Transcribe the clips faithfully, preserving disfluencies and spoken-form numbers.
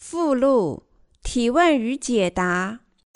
附录提问与解答。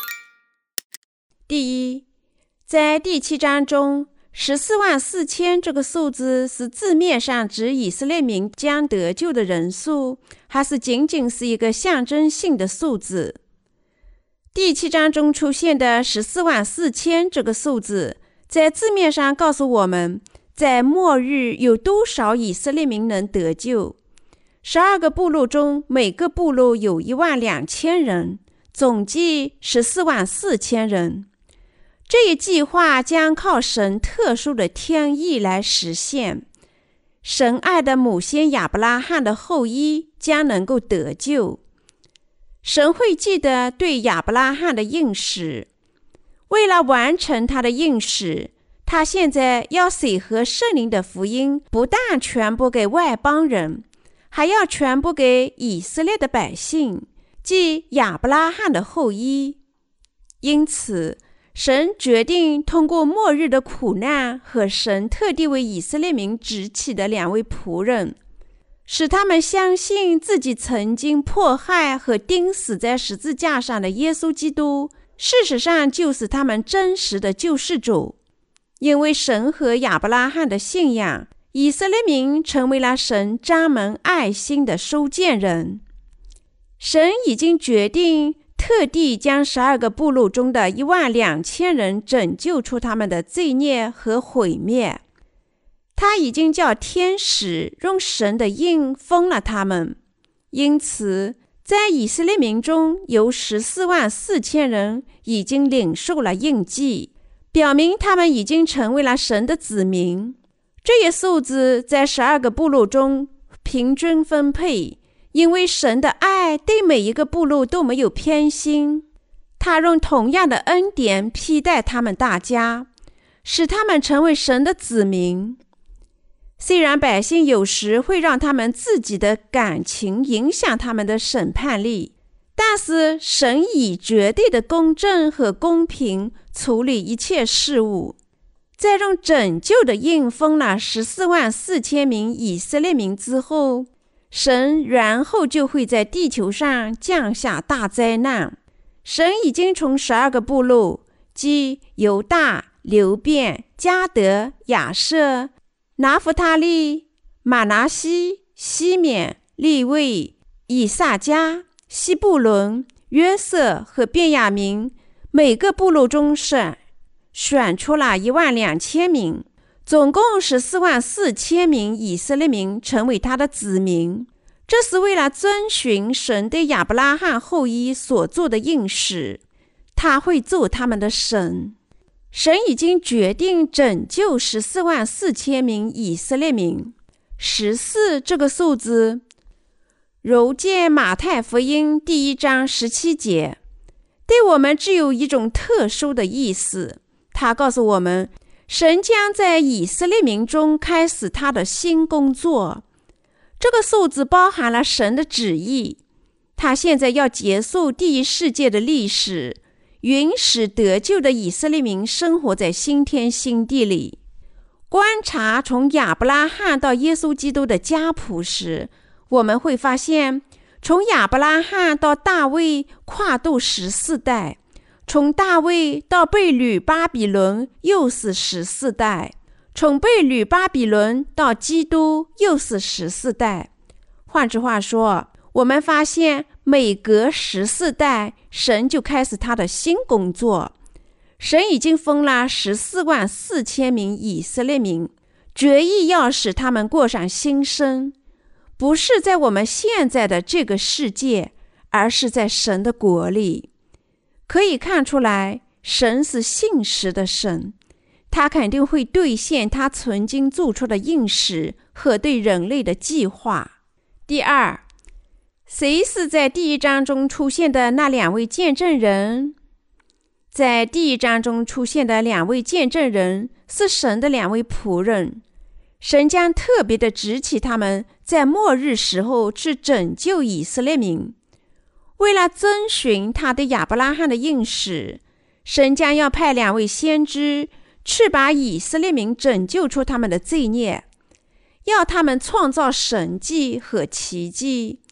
第一，在第七章中，十四万四千这个数字是字面上指以色列民将得救的人数，还是仅仅是一个象征性的数字？第七章中出现的十四万四千这个数字，在字面上告诉我们，在末日有多少以色列民能得救。十二个部落中，每个部落有一万两千人，总计十四万四千人。这一计划将靠神特殊的天意来实现。神爱的母先亚伯拉罕的后裔将能够得救。神会记得对亚伯拉罕的应许，为了完成他的应许，他现在要水和圣灵的福音不但传播给外邦人，还要传播给以色列的百姓，即亚伯拉罕的后裔。因此，神决定通过末日的苦难和神特地为以色列民指起的两位仆人，使他们相信自己曾经迫害和钉死在十字架上的耶稣基督，事实上就是他们真实的救世主。因为神和亚伯拉罕的信仰，以色列民成为了神张门爱心的收件人。神已经决定特地将十二个部落中的一万两千人拯救出他们的罪孽和毁灭。他已经叫天使用神的印封了他们。因此，在以色列民中有十四万四千人已经领受了印记，表明他们已经成为了神的子民。这一数字在十二个部落中平均分配，因为神的爱对每一个部落都没有偏心，他用同样的恩典披戴他们大家，使他们成为神的子民。虽然百姓有时会让他们自己的感情影响他们的审判力，但是神以绝对的公正和公平处理一切事物。在用拯救的印封了十四万四千名以色列民之后，神然后就会在地球上降下大灾难。神已经从十二个部落，即犹大、流便、迦得、亚设、拿弗他利、马拿西、西缅、利未、以萨迦、西布伦、约瑟和便雅明，每个部落中选选出了一万两千名，总共十四万四千名以色列民成为他的子民。这是为了遵循神对亚伯拉罕后裔所做的应许，他会做他们的神。神已经决定拯救十四万四千名以色列民。十四这个数字，如见马太福音第一章十七节，对我们只有一种特殊的意思。他告诉我们，神将在以色列民中开始他的新工作。这个数字包含了神的旨意，他现在要结束第一世界的历史，允许得救的以色列民生活在新天新地里。观察从亚伯拉罕到耶稣基督的家谱时，我们会发现，从亚伯拉罕到大卫跨度十四代，从大卫到被掳巴比伦又是十四代，从被掳巴比伦到基督又是十四代。换句话说，我们发现每隔十四代，神就开始他的新工作。神已经封了十四万四千名以色列民，决意要使他们过上新生，不是在我们现在的这个世界，而是在神的国里。可以看出来，神是信实的神，他肯定会兑现他曾经做出的应许和对人类的计划。第二，谁是在第一章中出现的那两位见证人？在第一章中出现的两位见证人是神的两位仆人，神将特别的指起他们在末日时候去拯救以色列民。为了遵循他对亚伯拉罕的应许，神将要派两位先知去把以色列民拯救出他们的罪孽，要他们创造神迹和奇迹，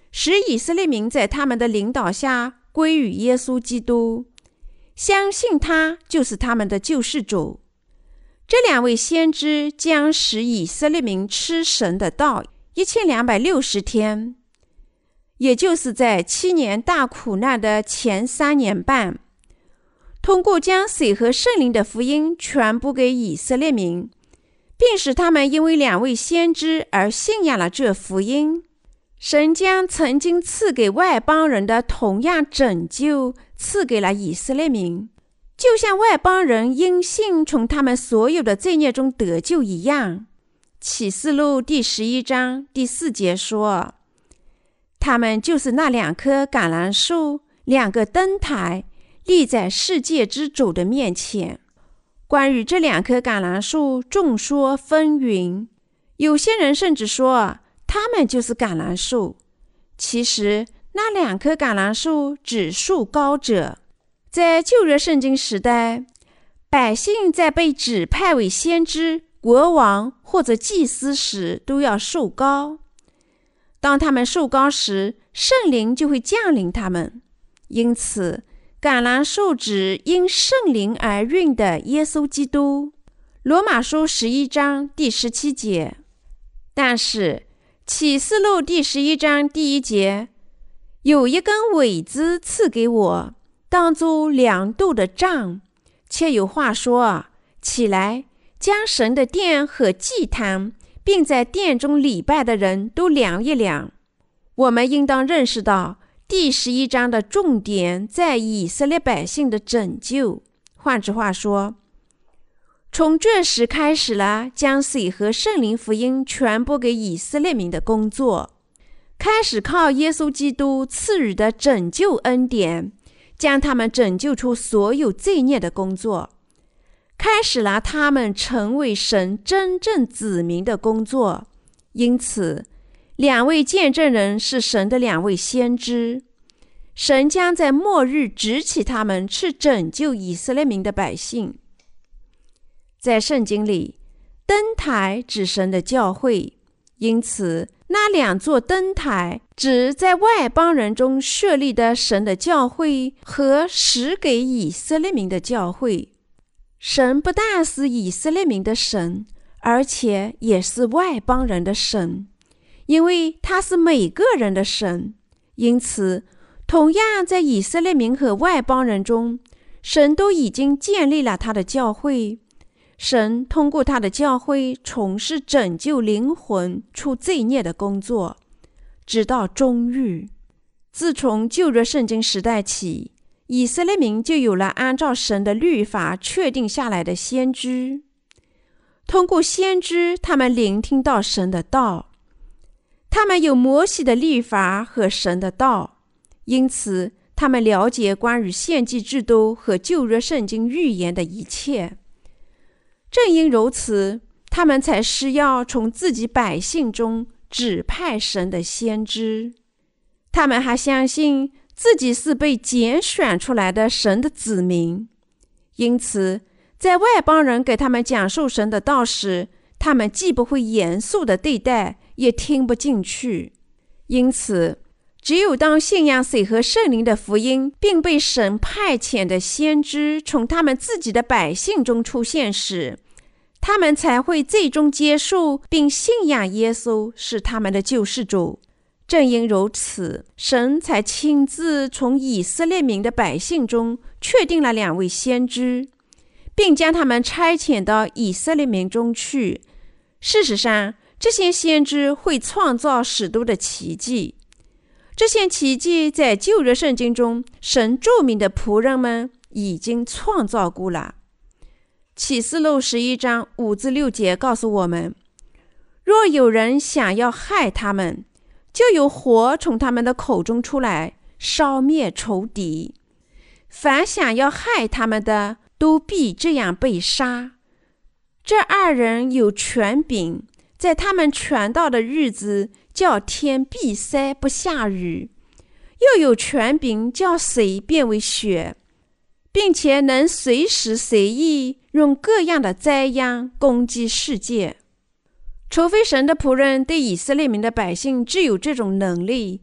使以色列民在他们的领导下归于耶稣基督，相信他就是他们的救世主。这两位先知将使以色列民吃神的道一千两百六十天，也就是在七年大苦难的前三年半，通过将水和圣灵的福音传播给以色列民，并使他们因为两位先知而信仰了这福音。神将曾经赐给外邦人的同样拯救赐给了以色列民，就像外邦人因信从他们所有的罪孽中得救一样。启示录第十一章第四节说，他们就是那两棵橄榄树，两个灯台，立在世界之主的面前。关于这两棵橄榄树，众说纷纭，有些人甚至说他们就是橄榄树。其实那两棵橄榄树只树高者。在旧约圣经时代，百姓在被指派为先知、国王或者祭司时都要受膏。当他们受膏时，圣灵就会降临他们。因此橄榄树指因圣灵而孕的耶稣基督。罗马书十一章第十七节。但是启示录第十一章第一节，有一根苇子赐给我，当作量度的杖，且有话说，起来，将神的殿和祭坛，并在殿中礼拜的人都量一量。我们应当认识到第十一章的重点在以色列百姓的拯救。换句话说，从这时开始了将水和圣灵福音传播给以色列民的工作，开始靠耶稣基督赐予的拯救恩典，将他们拯救出所有罪孽的工作，开始了他们成为神真正子民的工作。因此两位见证人是神的两位先知，神将在末日指起他们去拯救以色列民的百姓。在圣经里，灯台指神的教会，因此那两座灯台指在外邦人中设立的神的教会和使给以色列民的教会。神不但是以色列民的神，而且也是外邦人的神，因为他是每个人的神。因此同样在以色列民和外邦人中，神都已经建立了他的教会。神通过他的教会从事拯救灵魂出罪孽的工作，直到终日。自从旧约圣经时代起，以色列民就有了按照神的律法确定下来的先知。通过先知，他们聆听到神的道，他们有摩西的律法和神的道，因此他们了解关于献祭制度和旧约圣经预言的一切。正因如此，他们才需要从自己百姓中指派神的先知。他们还相信自己是被拣选出来的神的子民，因此在外邦人给他们讲述神的道时，他们既不会严肃的对待，也听不进去。因此只有当信仰水和圣灵的福音并被神派遣的先知从他们自己的百姓中出现时，他们才会最终接受并信仰耶稣是他们的救世主。正因如此，神才亲自从以色列民的百姓中确定了两位先知，并将他们差遣到以色列民中去。事实上，这些先知会创造许多的奇迹。这些奇迹在旧约圣经中，神著名的仆人们已经创造过了。启示录十一章五至六节告诉我们，若有人想要害他们，就有火从他们的口中出来，烧灭仇敌。凡想要害他们的，都必这样被杀。这二人有权柄，在他们传道的日子，叫天闭塞不下雨，又有权柄叫水变为血，并且能随时随意用各样的灾殃攻击世界。除非神的仆人对以色列民的百姓具有这种能力，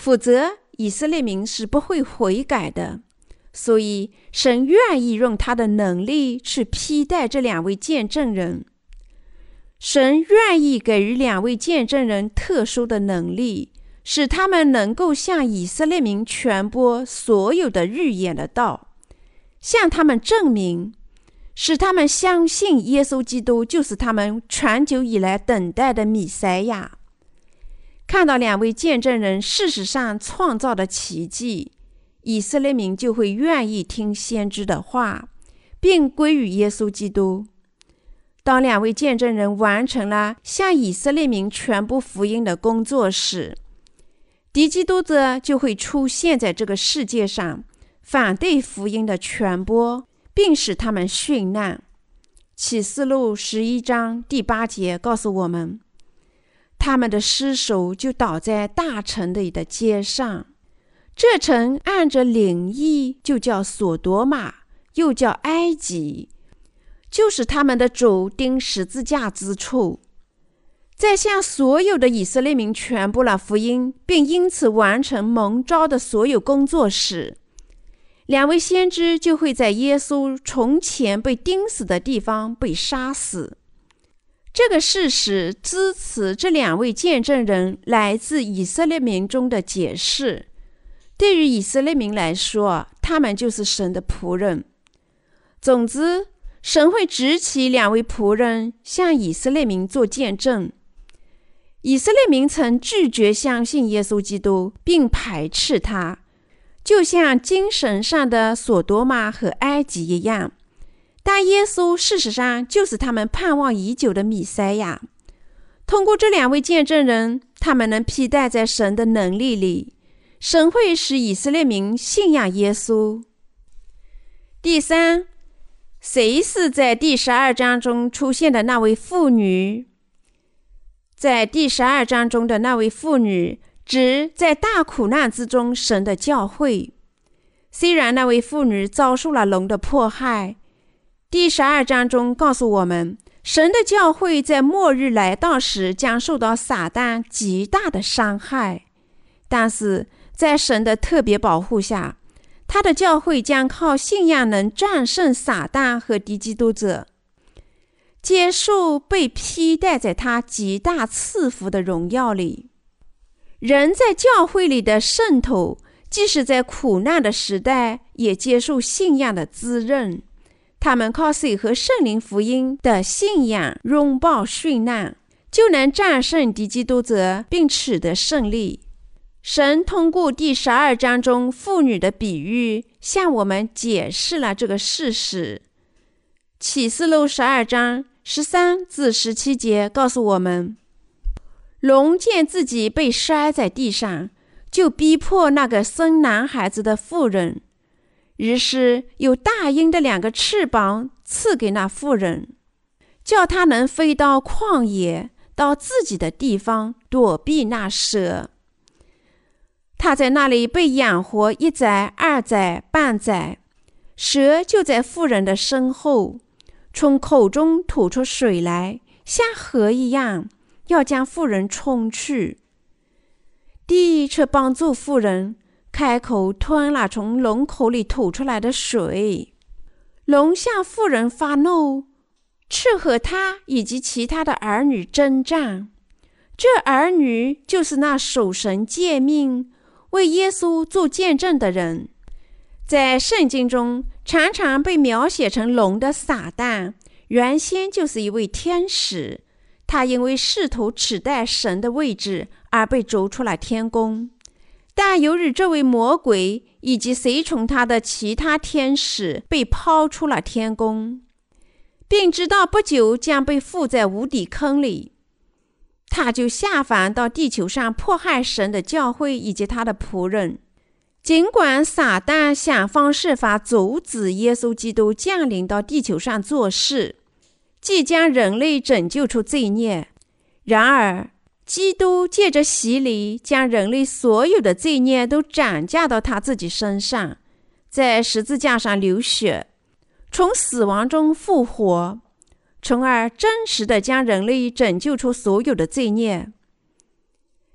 否则以色列民是不会悔改的。所以神愿意用他的能力去披戴这两位见证人。神愿意给予两位见证人特殊的能力，使他们能够向以色列民传播所有的预言的道，向他们证明，使他们相信耶稣基督就是他们长久以来等待的弥赛亚。看到两位见证人事实上创造的奇迹，以色列民就会愿意听先知的话，并归于耶稣基督。当两位见证人完成了向以色列民传播福音的工作时，敌基督者就会出现在这个世界上，反对福音的传播，并使他们殉难。启示录十一章第八节告诉我们，他们的尸首就倒在大城里的街上。这城按着灵意就叫索多玛，又叫埃及，就是他们的主钉十字架之处。在向所有的以色列民传播了福音，并因此完成蒙召的所有工作时，两位先知就会在耶稣从前被钉死的地方被杀死。这个事实支持这两位见证人来自以色列民中的解释。对于以色列民来说，他们就是神的仆人。总之，神会指起两位仆人向以色列民做见证。以色列民曾拒绝相信耶稣基督，并排斥他，就像精神上的索多玛和埃及一样。但耶稣事实上就是他们盼望已久的弥赛亚。通过这两位见证人，他们能披戴在神的能力里，神会使以色列民信仰耶稣。第三，谁是在第十二章中出现的那位妇女？在第十二章中的那位妇女，指在大苦难之中神的教会。虽然那位妇女遭受了龙的迫害，第十二章中告诉我们，神的教会在末日来到时将受到撒旦极大的伤害，但是在神的特别保护下，他的教会将靠信仰能战胜撒旦和敌基督者，接受被披戴在他极大赐福的荣耀里。人在教会里的渗透，即使在苦难的时代也接受信仰的滋润。他们靠水和圣灵福音的信仰拥抱殉难，就能战胜敌基督者并取得胜利。神通过第十二章中妇女的比喻，向我们解释了这个事实。启示录十二章十三至十七节告诉我们，龙见自己被摔在地上，就逼迫那个生男孩子的妇人，于是有大鹰的两个翅膀赐给那妇人，叫她能飞到旷野，到自己的地方躲避那蛇。他在那里被养活一载、二载、半载，蛇就在妇人的身后，从口中吐出水来，像河一样，要将妇人冲去。地却帮助妇人，开口吞了从龙口里吐出来的水。龙向妇人发怒，斥和他以及其他的儿女征战。这儿女就是那守神诫命、为耶稣做见证的人。在圣经中常常被描写成龙的撒旦，原先就是一位天使，他因为试图取代神的位置而被逐出了天宫。但由于这位魔鬼以及随从他的其他天使被抛出了天宫，并知道不久将被附在无底坑里，他就下凡到地球上迫害神的教会以及他的仆人。尽管撒旦想方设法阻止耶稣基督降临到地球上做事，即将人类拯救出罪孽，然而基督借着洗礼将人类所有的罪孽都转嫁到他自己身上，在十字架上流血，从死亡中复活，从而真实地将人类拯救出所有的罪孽。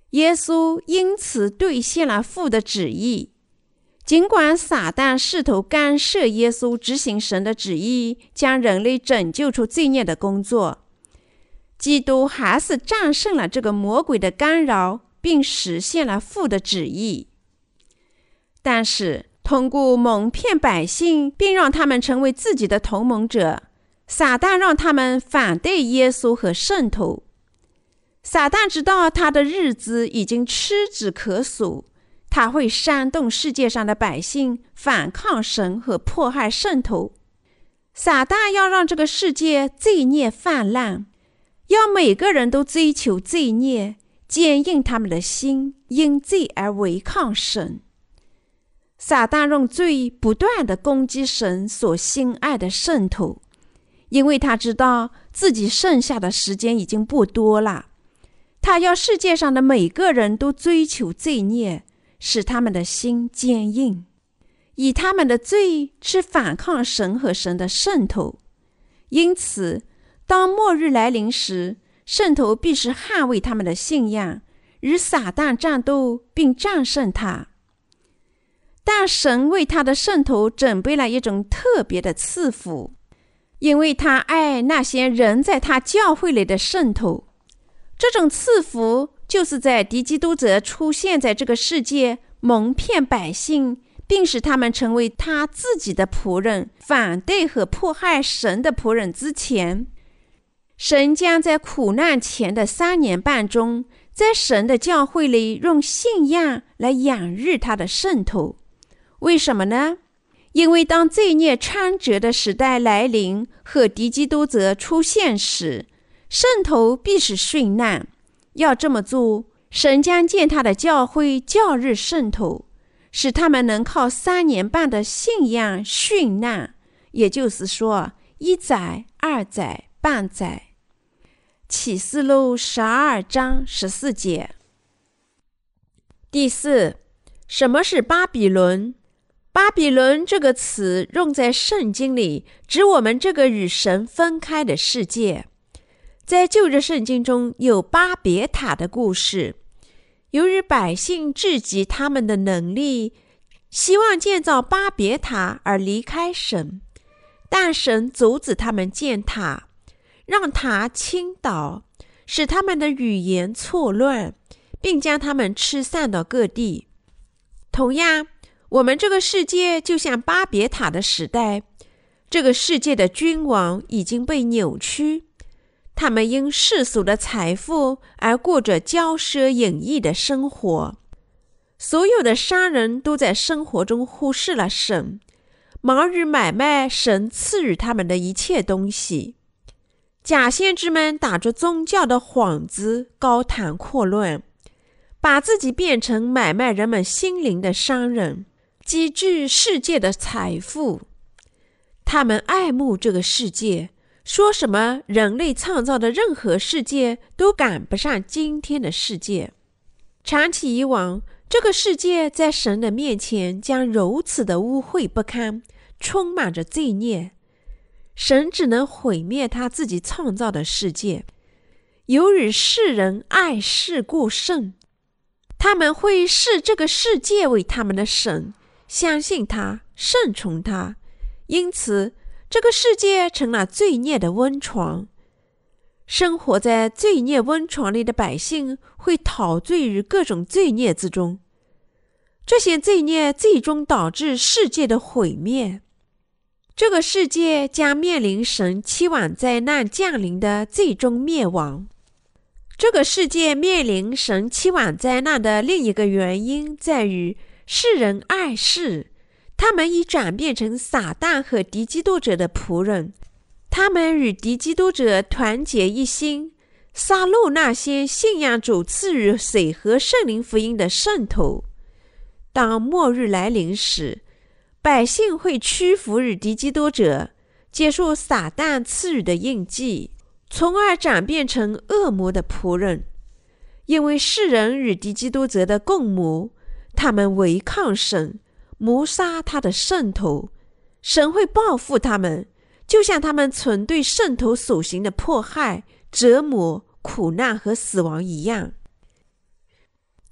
耶稣因此兑现了父的旨意。尽管撒旦试图干涉耶稣执行神的旨意，将人类拯救出罪孽的工作，基督还是战胜了这个魔鬼的干扰，并实现了父的旨意。但是通过蒙骗百姓，并让他们成为自己的同盟者，撒旦让他们反对耶稣和圣徒。撒旦知道他的日子已经屈指可数，他会煽动世界上的百姓反抗神和迫害圣徒。撒旦要让这个世界罪孽泛滥，要每个人都追求罪孽，坚硬他们的心，因罪而违抗神。撒旦用罪不断地攻击神所心爱的圣徒，因为他知道自己剩下的时间已经不多了。他要世界上的每个人都追求罪孽，使他们的心坚硬，以他们的罪去反抗神和神的圣徒。因此，当末日来临时，圣徒必须捍卫他们的信仰，与撒旦战斗并战胜他。但神为他的圣徒准备了一种特别的赐福，因为他爱那些人在他教会里的圣徒。这种赐福就是在敌基督者出现在这个世界，蒙骗百姓，并使他们成为他自己的仆人，反对和迫害神的仆人之前，神将在苦难前的三年半中，在神的教会里用信仰来养育他的圣徒。为什么呢？因为当罪孽猖獗的时代来临和敌基督者出现时，圣徒必须殉难。要这么做，神将建他的教会教育圣徒，使他们能靠三年半的信仰殉难，也就是说一载、二载、半载。启示录十二章十四节。第四，什么是巴比伦？巴比伦这个词用在圣经里，指我们这个与神分开的世界。在旧约圣经中有巴别塔的故事，由于百姓聚集他们的能力，希望建造巴别塔而离开神，但神阻止他们建塔，让塔倾倒，使他们的语言错乱，并将他们驱散到各地。同样，我们这个世界就像巴别塔的时代，这个世界的君王已经被扭曲，他们因世俗的财富而过着骄奢淫逸的生活。所有的商人都在生活中忽视了神，忙于买卖神赐予他们的一切东西。假先知们打着宗教的幌子，高谈阔论，把自己变成买卖人们心灵的商人，积聚世界的财富。他们爱慕这个世界，说什么人类创造的任何世界都赶不上今天的世界。长期以往，这个世界在神的面前将如此的污秽不堪，充满着罪孽。神只能毁灭他自己创造的世界。由于世人爱世过甚，他们会视这个世界为他们的神，相信他，顺从他。因此这个世界成了罪孽的温床。生活在罪孽温床里的百姓会陶醉于各种罪孽之中，这些罪孽最终导致世界的毁灭。这个世界将面临神期望灾难降临的最终灭亡。这个世界面临神期望灾难的另一个原因在于世人爱世，他们已转变成撒旦和敌基督者的仆人，他们与敌基督者团结一心，杀戮那些信仰主赐予水和圣灵福音的圣徒。当末日来临时，百姓会屈服于敌基督者，接受撒旦赐予的印记，从而转变成恶魔的仆人。因为世人与敌基督者的共谋，他们违抗神，谋杀他的圣徒，神会报复他们，就像他们曾对圣徒所行的迫害、折磨、苦难和死亡一样。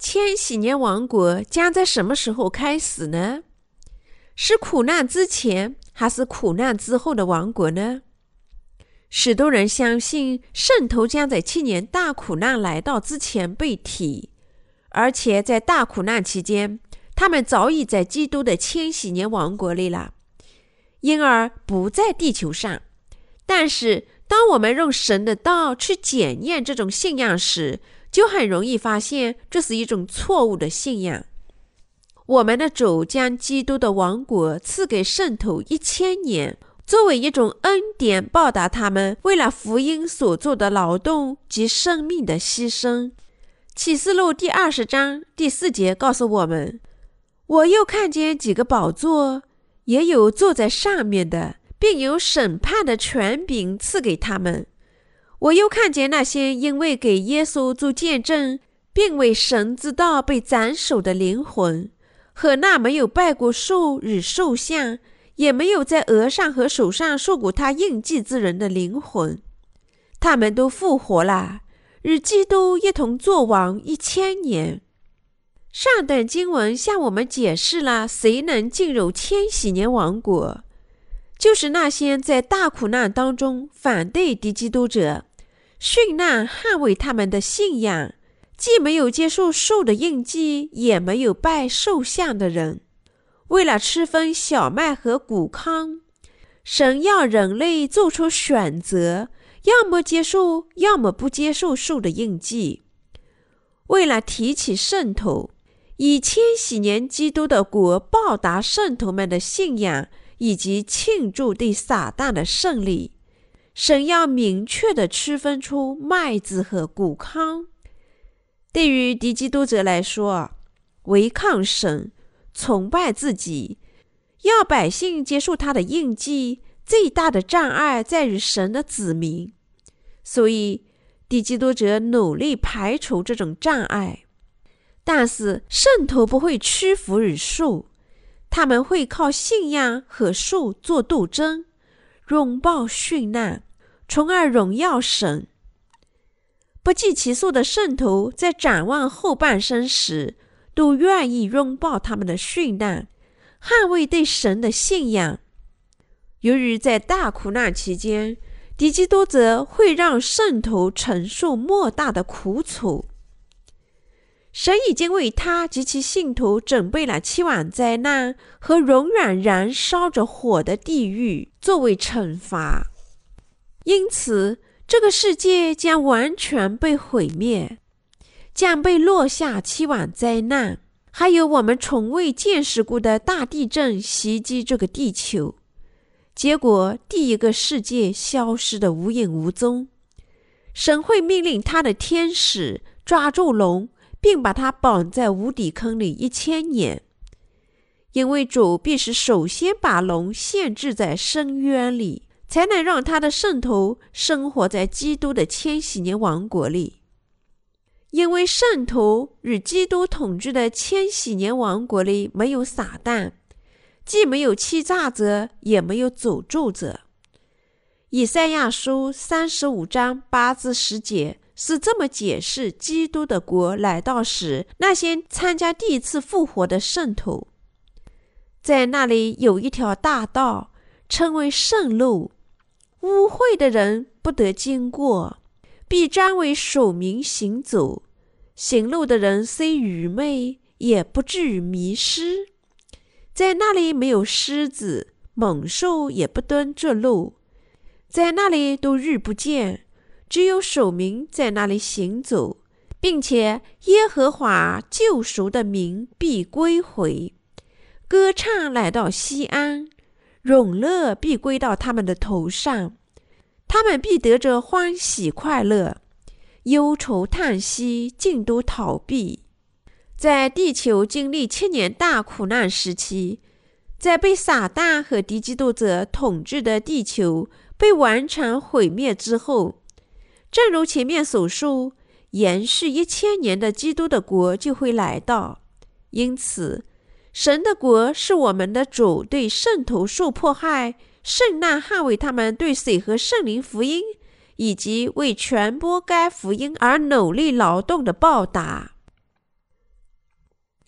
千禧年王国将在什么时候开始呢？是苦难之前还是苦难之后的王国呢？许多人相信圣徒将在七年大苦难来到之前被提，而且在大苦难期间，他们早已在基督的千禧年王国里了，因而不在地球上。但是当我们用神的道去检验这种信仰时，就很容易发现这是一种错误的信仰。我们的主将基督的王国赐给圣徒一千年，作为一种恩典，报答他们为了福音所做的劳动及生命的牺牲。启示录第二十章第四节告诉我们，我又看见几个宝座，也有坐在上面的，并有审判的权柄赐给他们。我又看见那些因为给耶稣做见证，并为神之道被斩首的灵魂，和那没有拜过兽与兽像，也没有在额上和手上受过他印记之人的灵魂，他们都复活了，与基督一同作王一千年。上段经文向我们解释了谁能进入千禧年王国，就是那些在大苦难当中反对敌基督者，殉难捍卫他们的信仰，既没有接受兽的印记，也没有拜兽像的人。为了区分小麦和谷糠，神要人类做出选择，要么接受，要么不接受兽的印记。为了提起圣徒，以千禧年基督的国报答圣徒们的信仰，以及庆祝对撒旦的胜利，神要明确地区分出麦子和谷糠。对于敌基督者来说，违抗神，崇拜自己，要百姓接受他的印记，最大的障碍在于神的子民。所以敌基督者努力排除这种障碍。但是圣徒不会屈服于兽，他们会靠信仰和兽做斗争，拥抱殉难，从而荣耀神。不计其数的圣徒在展望后半生时，都愿意拥抱他们的殉难，捍卫对神的信仰。由于在大苦难期间，敌基督者会让圣徒承受莫大的苦楚。神已经为他及其信徒准备了七碗灾难和永远燃烧着火的地狱作为惩罚，因此这个世界将完全被毁灭，将被落下七碗灾难，还有我们从未见识过的大地震袭击这个地球。结果第一个世界消失得无影无踪。神会命令他的天使抓住龙，并把它绑在无底坑里一千年，因为主必是首先把龙限制在深渊里，才能让他的圣徒生活在基督的千禧年王国里。因为圣徒与基督统治的千禧年王国里没有撒旦，既没有欺诈者，也没有诅咒者。以赛亚书三十五章八至十节是这么解释基督的国来到时那些参加第一次复活的圣徒。在那里有一条大道，称为圣路，污秽的人不得经过，必专为守民行走。行路的人虽愚昧，也不至于迷失。在那里没有狮子，猛兽也不蹲这路，在那里都日不见，只有守民在那里行走，并且耶和华救赎的民必归回。歌唱来到西安，荣乐必归到他们的头上，他们必得着欢喜快乐，忧愁叹息尽都逃避。在地球经历千年大苦难时期，在被撒旦和敌基督者统治的地球被完全毁灭之后，正如前面所述，延续一千年的基督的国就会来到。因此神的国是我们的主对圣徒受迫害、圣难捍卫他们对水和圣灵福音，以及为传播该福音而努力劳动的报答。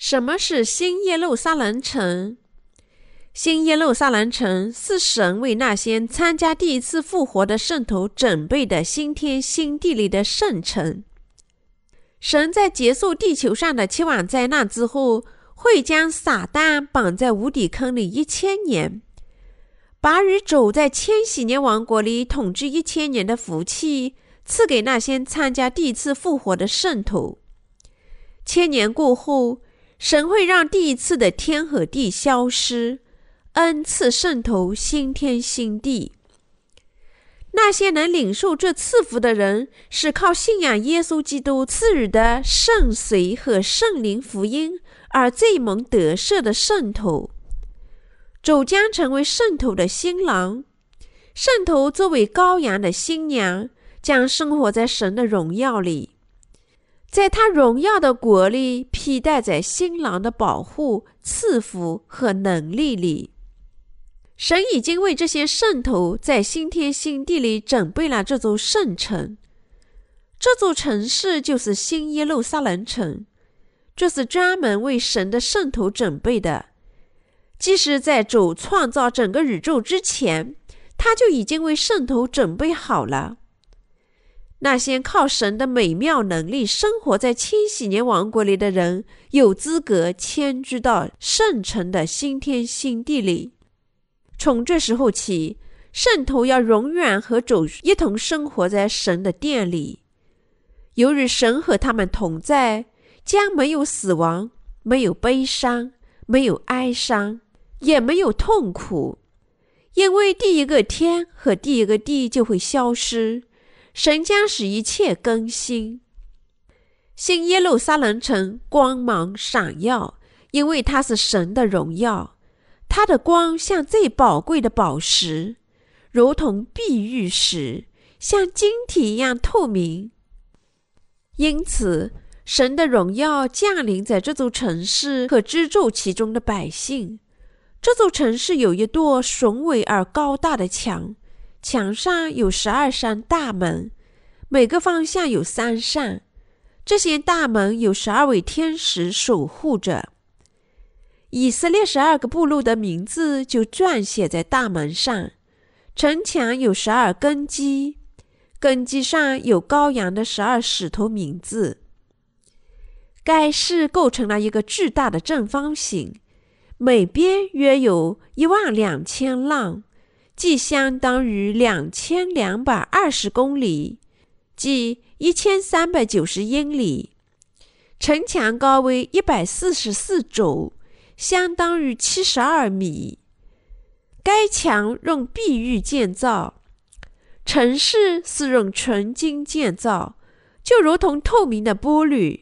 什么是新耶路撒冷城？新耶路撒冷城是神为那些参加第一次复活的圣徒准备的新天新地里的圣城。神在结束地球上的七万灾难之后，会将撒旦绑在无底坑里一千年，把与主在千禧年王国里统治一千年的福气赐给那些参加第一次复活的圣徒。千年过后，神会让第一次的天和地消失，恩赐圣徒新天新地。那些能领受这赐福的人，是靠信仰耶稣基督赐予的圣水和圣灵福音而最蒙得赦的圣徒。主将成为圣徒的新郎，圣徒作为羔羊的新娘，将生活在神的荣耀里，在他荣耀的国里，披戴在新郎的保护、赐福和能力里。神已经为这些圣徒在新天新地里准备了这座圣城，这座城市就是新耶路撒冷城，这是专门为神的圣徒准备的。即使在主创造整个宇宙之前，他就已经为圣徒准备好了。那些靠神的美妙能力生活在千禧年王国里的人，有资格迁居到圣城的新天新地里。从这时候起，圣徒要永远和主一同生活在神的殿里。由于神和他们同在，将没有死亡，没有悲伤，没有哀伤，也没有痛苦，因为第一个天和第一个地就会消失，神将使一切更新。新耶路撒冷城光芒闪耀，因为它是神的荣耀，它的光像最宝贵的宝石，如同碧玉石，像晶体一样透明。因此，神的荣耀降临在这座城市和居住其中的百姓。这座城市有一座雄伟而高大的墙，墙上有十二扇大门，每个方向有三扇。这些大门有十二位天使守护着。以色列十二个部落的名字就撰写在大门上。城墙有十二根基，根基上有羔羊的十二使徒名字。该市构成了一个巨大的正方形，每边约有一万两千浪，即相当于两千两百二十公里，即一千三百九十英里。城墙高为一百四十四肘，相当于七十二米。该墙用碧玉建造，城市是用纯金建造，就如同透明的玻璃。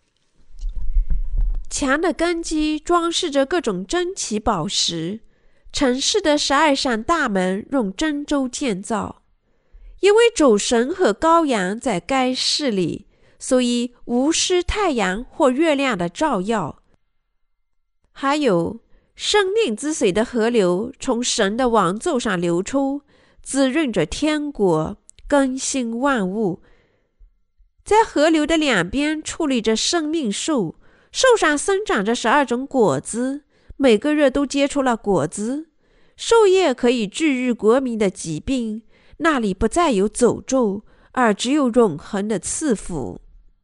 墙的根基装饰着各种珍奇宝石。城市的十二扇大门用珍珠建造，因为主神和羔羊在该市里，所以无需太阳或月亮的照耀。还有生命之水的河流从神的王座上流出，滋润着天国，更新万物。在河流的两边矗立着生命树，树上生长着十二种果子，每个月都结出了果子。树叶可以治愈国民的疾病，那里不再有诅咒，而只有永恒的赐福。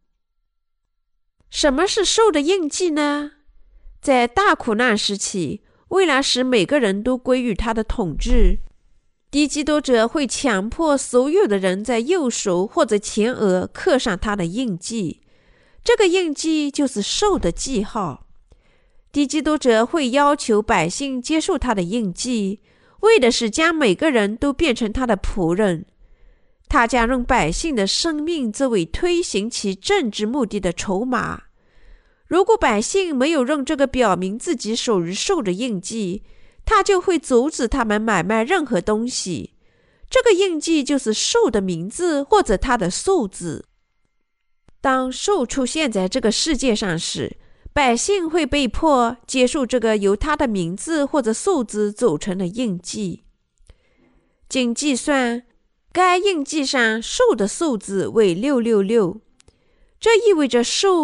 什么是树的印记呢？在大苦难时期，为了使每个人都归于他的统治，敌基督者会强迫所有的人在右手或者前额刻上他的印记，这个印记就是兽的记号。敌基督者会要求百姓接受他的印记，为的是将每个人都变成他的仆人。他将用百姓的生命作为推行其政治目的的筹码。如果百姓没有用这个表明自己属于兽的印记，他就会阻止他们买卖任何东西。这个印记就是兽的名字或者它的数字。当兽出现在这个世界上时，百姓会被迫接受这个由他的名字或者数字组成的印记。经计算，该印记上兽的数字为六六六，这意味着兽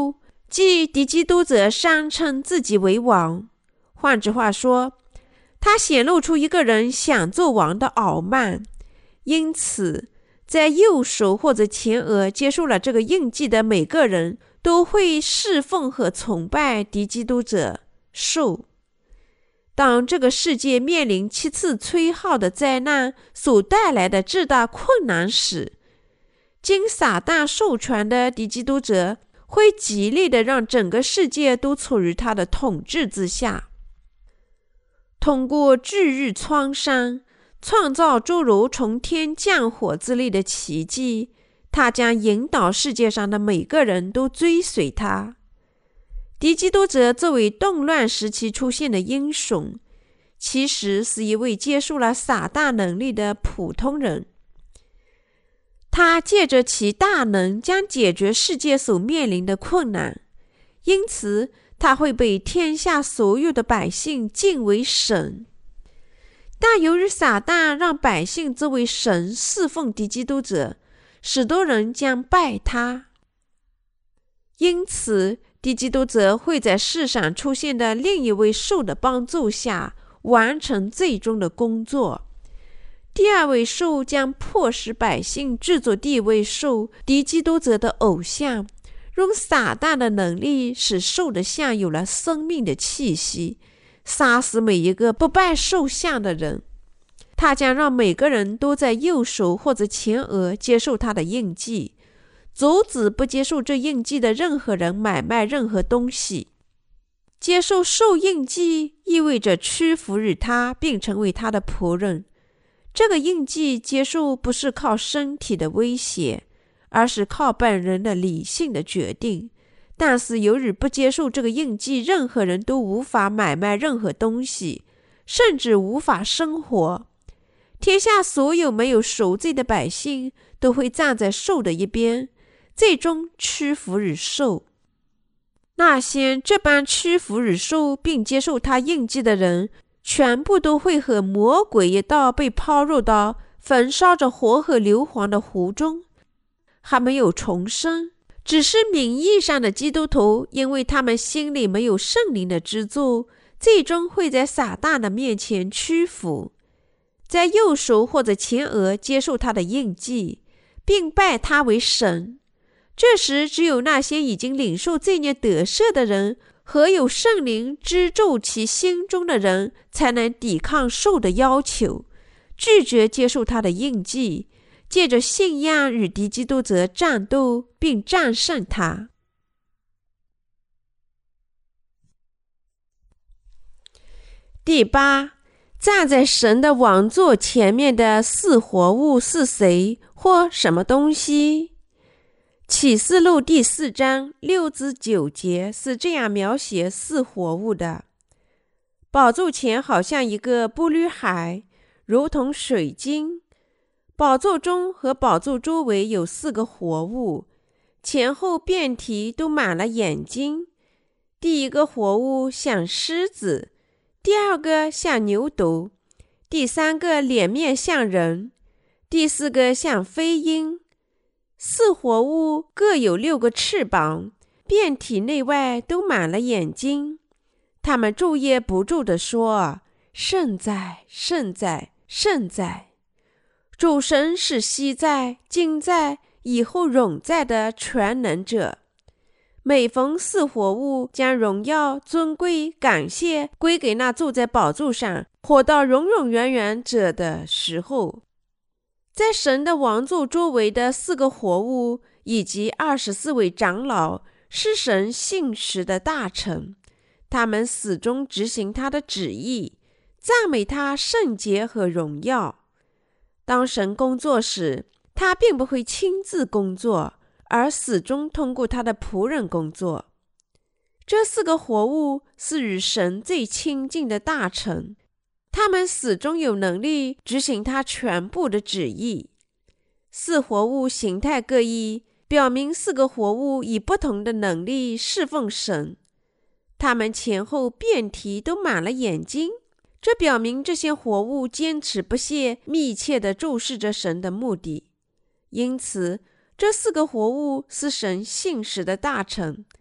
即敌基督者声称自己为王。换句话说，他显露出一个人想做王的傲慢。因此，在右手或者前额接受了这个印记的每个人都会侍奉和崇拜敌基督者兽。当这个世界面临七次吹号的灾难所带来的巨大困难时，经撒旦授权的敌基督者会极力的让整个世界都处于他的统治之下。通过治愈创伤，创造诸如从天降火之类的奇迹，他将引导世界上的每个人都追随他。敌基督者作为动乱时期出现的英雄，其实是一位接受了撒旦能力的普通人。他借着其大能将解决世界所面临的困难，因此他会被天下所有的百姓敬为神。但由于撒旦让百姓作为神侍奉敌基督者，许多人将拜他。因此敌基督者会在世上出现的另一位兽的帮助下完成最终的工作。第二位兽将迫使百姓制作第一位兽敌基督者的偶像，用撒旦的能力使兽的像有了生命的气息，杀死每一个不拜兽像的人。他将让每个人都在右手或者前额接受他的印记，阻止不接受这印记的任何人买卖任何东西。接受兽印记意味着屈服于他并成为他的仆人。这个印记接受不是靠身体的威胁，而是靠本人的理性的决定。但是由于不接受这个印记，任何人都无法买卖任何东西，甚至无法生活。天下所有没有赎罪的百姓都会站在兽的一边，最终屈服于兽。那些这般屈服于兽并接受他印记的人，全部都会和魔鬼一道被抛入到焚烧着火和硫磺的湖中，还没有重生，只是名义上的基督徒，因为他们心里没有圣灵的资助，最终会在撒旦的面前屈服，在右手或者前额接受他的印记，并拜他为神。这时只有那些已经领受罪孽得赦的人和有圣灵资助其心中的人，才能抵抗兽的要求，拒绝接受他的印记，借着信仰与敌基督者战斗并战胜他。第八，站在神的王座前面的四活物是谁或什么东西？启示录第四章六至九节是这样描写四活物的：宝座前好像一个玻璃海，如同水晶。宝座中和宝座周围有四个活物，前后遍体都满了眼睛。第一个活物像狮子，第二个像牛犊，第三个脸面像人，第四个像飞鹰。四活物各有六个翅膀，遍体内外都满了眼睛。他们昼夜不住地说：圣在，圣在，圣在！主神是昔在、今在、以后永在的全能者。每逢四活物将荣耀、尊贵、感谢归给那坐在宝座上活到永永远远者的时候，在神的王座周围的四个活物以及二十四位长老是神信实的大臣，他们始终执行他的旨意，赞美他圣洁和荣耀。当神工作时，他并不会亲自工作，而始终通过他的仆人工作。这四个活物是与神最亲近的大臣，他们始终有能力执行他全部的旨意。四活物形态各异，表明四个活物以不同的能力侍奉神。他们前后遍体都满了眼睛，这表明这些活物坚持不懈，密切地注视着神的目的。因此，这四个活物是神信实的大臣，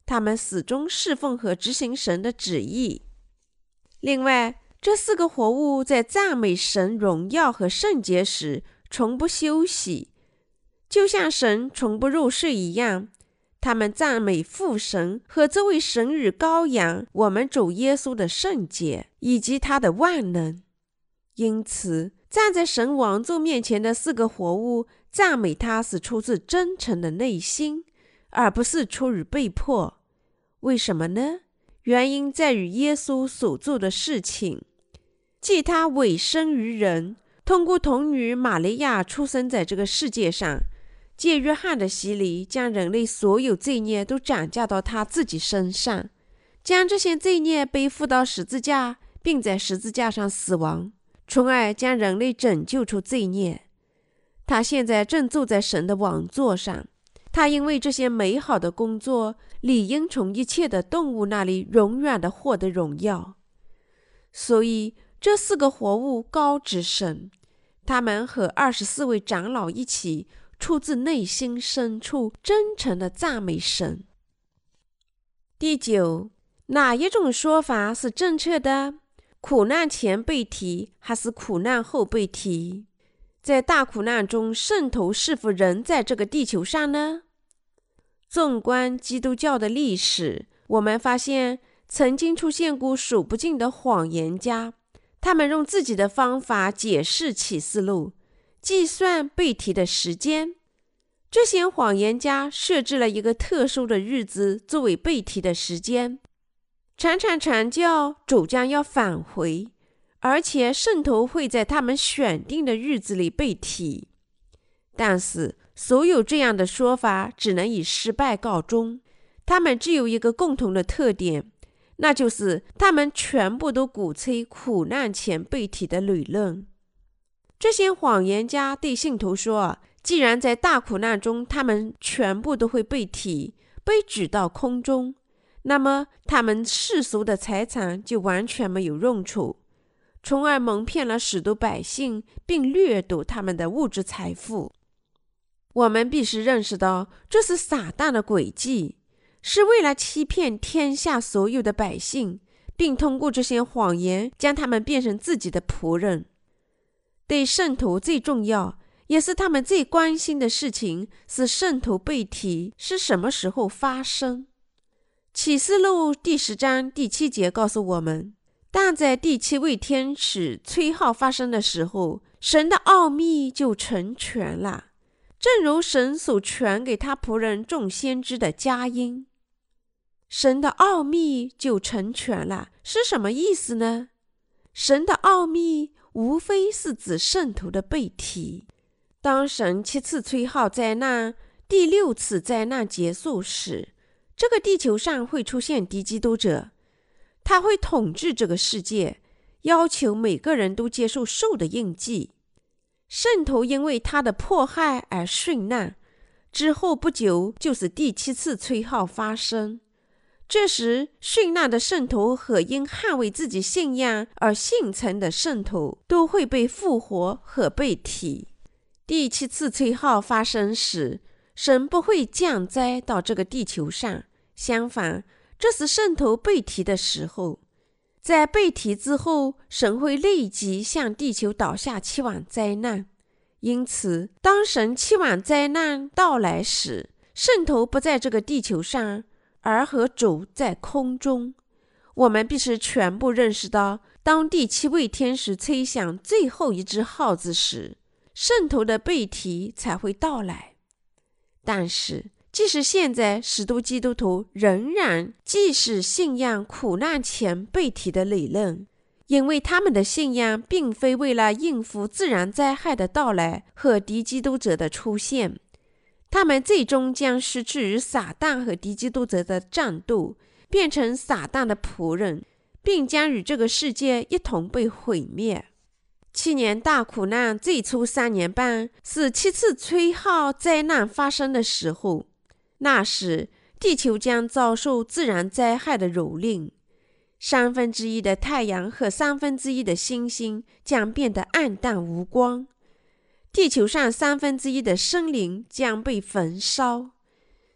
他们始终侍奉和执行神的旨意。另外，这四个活物在赞美神荣耀和圣洁时从不休息，就像神从不入睡一样。他们赞美父神和这位神与羔羊我们主耶稣的圣洁以及他的万能。因此，站在神王座面前的四个活物赞美他是出自真诚的内心，而不是出于被迫。为什么呢？原因在于耶稣所做的事情，即他委身于人，通过童女玛利亚出生在这个世界上，借约翰的洗礼，将人类所有罪孽都转嫁到他自己身上，将这些罪孽背负到十字架，并在十字架上死亡，从而将人类拯救出罪孽。他现在正坐在神的王座上，他因为这些美好的工作，理应从一切的动物那里永远的获得荣耀。所以这四个活物高指神，他们和二十四位长老一起出自内心深处真诚的赞美神。第九，哪一种说法是正确的？苦难前被提还是苦难后被提？在大苦难中，圣徒是否仍在这个地球上呢？纵观基督教的历史，我们发现曾经出现过数不尽的谎言家，他们用自己的方法解释启示录，计算被提的时间。这些谎言家设置了一个特殊的日子作为被提的时间，常常传教主将要返回，而且圣徒会在他们选定的日子里被提。但是所有这样的说法只能以失败告终，他们只有一个共同的特点，那就是他们全部都鼓吹苦难前被提的理论。这些谎言家对信徒说，既然在大苦难中他们全部都会被提，被举到空中，那么他们世俗的财产就完全没有用处，从而蒙骗了许多百姓，并掠夺他们的物质财富。我们必须认识到，这是撒旦的诡计，是为了欺骗天下所有的百姓，并通过这些谎言将他们变成自己的仆人。对圣徒最重要，也是他们最关心的事情，是圣徒被提是什么时候发生。启示录第十章第七节告诉我们，但在第七位天使吹号发生的时候，神的奥秘就成全了，正如神所传给他仆人众先知的佳音。神的奥秘就成全了，是什么意思呢？神的奥秘无非是指圣徒的被提。当神七次吹号灾难，第六次灾难结束时，这个地球上会出现敌基督者，他会统治这个世界，要求每个人都接受兽的印记。圣徒因为他的迫害而殉难，之后不久就是第七次吹号发生。这时殉难的圣徒和因捍卫自己信仰而幸存的圣徒都会被复活和被提。第七次吹号发生时，神不会降灾到这个地球上，相反，这是圣徒被提的时候。在被提之后，神会立即向地球倒下七碗灾难。因此，当神七碗灾难到来时，圣徒不在这个地球上，而和主在空中。我们必须全部认识到，当第七位天使吹响最后一只号子时，圣徒的被提才会到来。但是即使现在许多基督徒仍然继续信仰苦难前被提的理论，因为他们的信仰并非为了应付自然灾害的到来和敌基督者的出现，他们最终将失去与撒旦和敌基督者的战斗，变成撒旦的仆人，并将与这个世界一同被毁灭。七年大苦难最初三年半是七次吹号灾难发生的时候，那时地球将遭受自然灾害的蹂躏，三分之一的太阳和三分之一的星星将变得暗淡无光，地球上三分之一的生灵将被焚烧，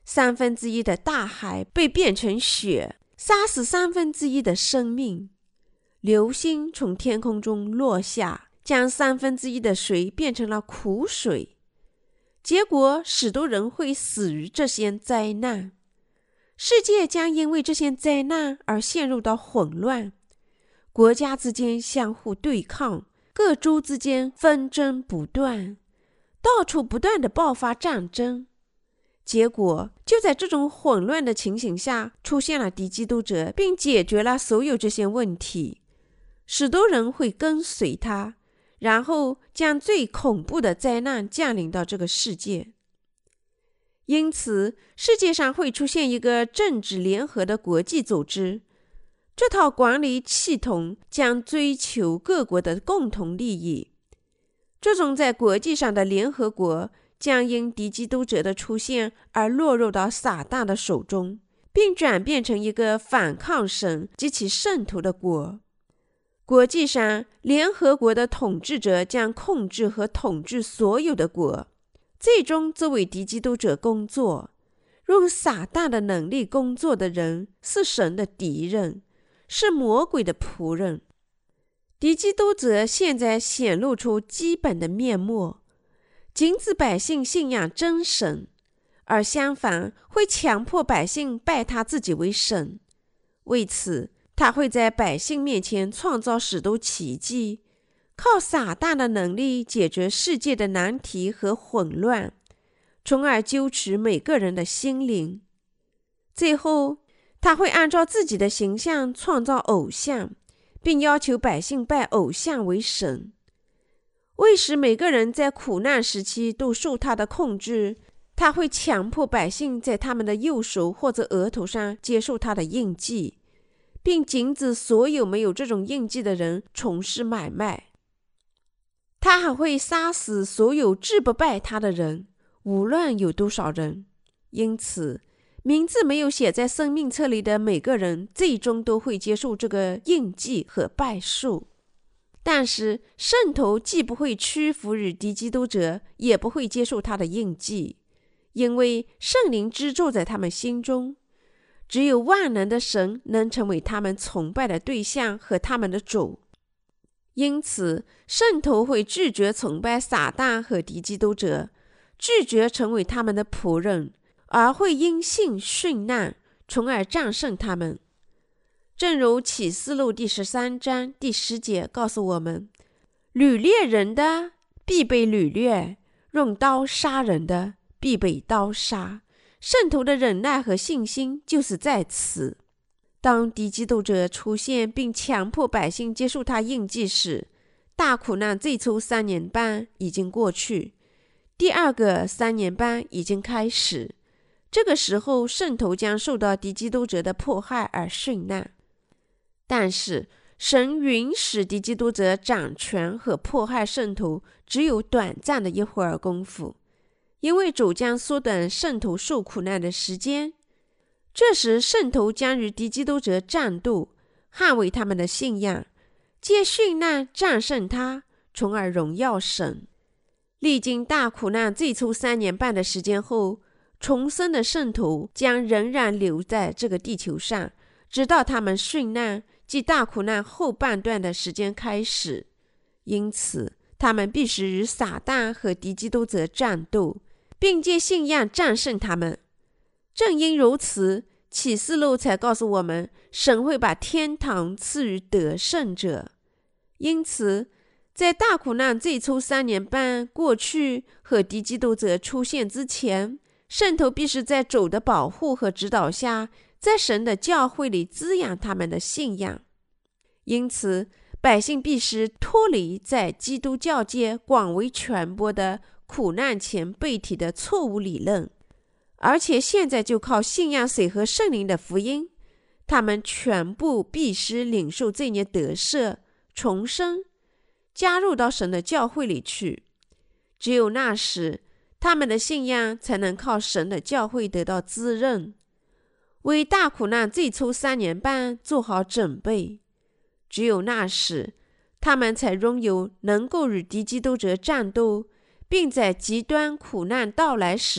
三分之一的大海被变成雪，杀死三分之一的生命。流星从天空中落下，将三分之一的水变成了苦水。结果许多人会死于这些灾难，世界将因为这些灾难而陷入到混乱，国家之间相互对抗，各州之间纷争不断，到处不断的爆发战争。结果就在这种混乱的情形下，出现了敌基督者，并解决了所有这些问题。许多人会跟随他，然后将最恐怖的灾难降临到这个世界。因此，世界上会出现一个政治联合的国际组织，这套管理系统将追求各国的共同利益。这种在国际上的联合国将因敌基督者的出现而落入到撒旦的手中，并转变成一个反抗神及其圣徒的国。国际上，联合国的统治者将控制和统治所有的国，最终作为敌基督者工作。用撒旦的能力工作的人是神的敌人，是魔鬼的仆人。敌基督者现在显露出基本的面目，禁止百姓信仰真神，而相反会强迫百姓拜他自己为神。为此，他会在百姓面前创造许多奇迹，靠撒旦的能力解决世界的难题和混乱，从而纠持每个人的心灵。最后，他会按照自己的形象创造偶像，并要求百姓拜偶像为神。为使每个人在苦难时期都受他的控制，他会强迫百姓在他们的右手或者额头上接受他的印记，并禁止所有没有这种印记的人从事买卖。他还会杀死所有志不拜他的人，无论有多少人。因此，名字没有写在生命册里的每个人最终都会接受这个印记和拜数。但是圣徒既不会屈服于敌基督者，也不会接受他的印记，因为圣灵居住在他们心中。只有万能的神能成为他们崇拜的对象和他们的主。因此，圣徒会拒绝崇拜撒旦和敌基督者，拒绝成为他们的仆人，而会因信殉难，从而战胜他们。正如启示录第十三章第十节告诉我们，掳掠人的必被掳掠，用刀杀人的必被刀杀。圣徒的忍耐和信心就是在此。当敌基督者出现并强迫百姓接受他印记时，大苦难最初三年半已经过去，第二个三年半已经开始。这个时候，圣徒将受到敌基督者的迫害而殉难。但是神允许敌基督者掌权和迫害圣徒只有短暂的一会儿功夫，因为主将缩短圣徒受苦难的时间。这时圣徒将与敌基督者战斗，捍卫他们的信仰，借殉难战胜他，从而荣耀神。历经大苦难最初三年半的时间后，重生的圣徒将仍然留在这个地球上，直到他们殉难即大苦难后半段的时间开始。因此他们必须与撒旦和敌基督者战斗，并借信仰战胜他们。正因如此，启示录才告诉我们，神会把天堂赐予得胜者。因此在大苦难最初三年半过去和敌基督者出现之前，圣徒必须在主的保护和指导下，在神的教会里滋养他们的信仰。因此百姓必须脱离在基督教界广为传播的苦难前被提的错误理论，而且现在就靠信仰水和圣灵的福音，他们全部必须领受罪孽得赦、重生，加入到神的教会里去。只有那时，他们的信仰才能靠神的教会得到滋润，为大苦难最初三年半做好准备。只有那时，他们才拥有能够与敌基督者战斗，并在极端苦难到来时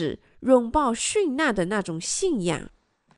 拥抱殉难的那种信仰。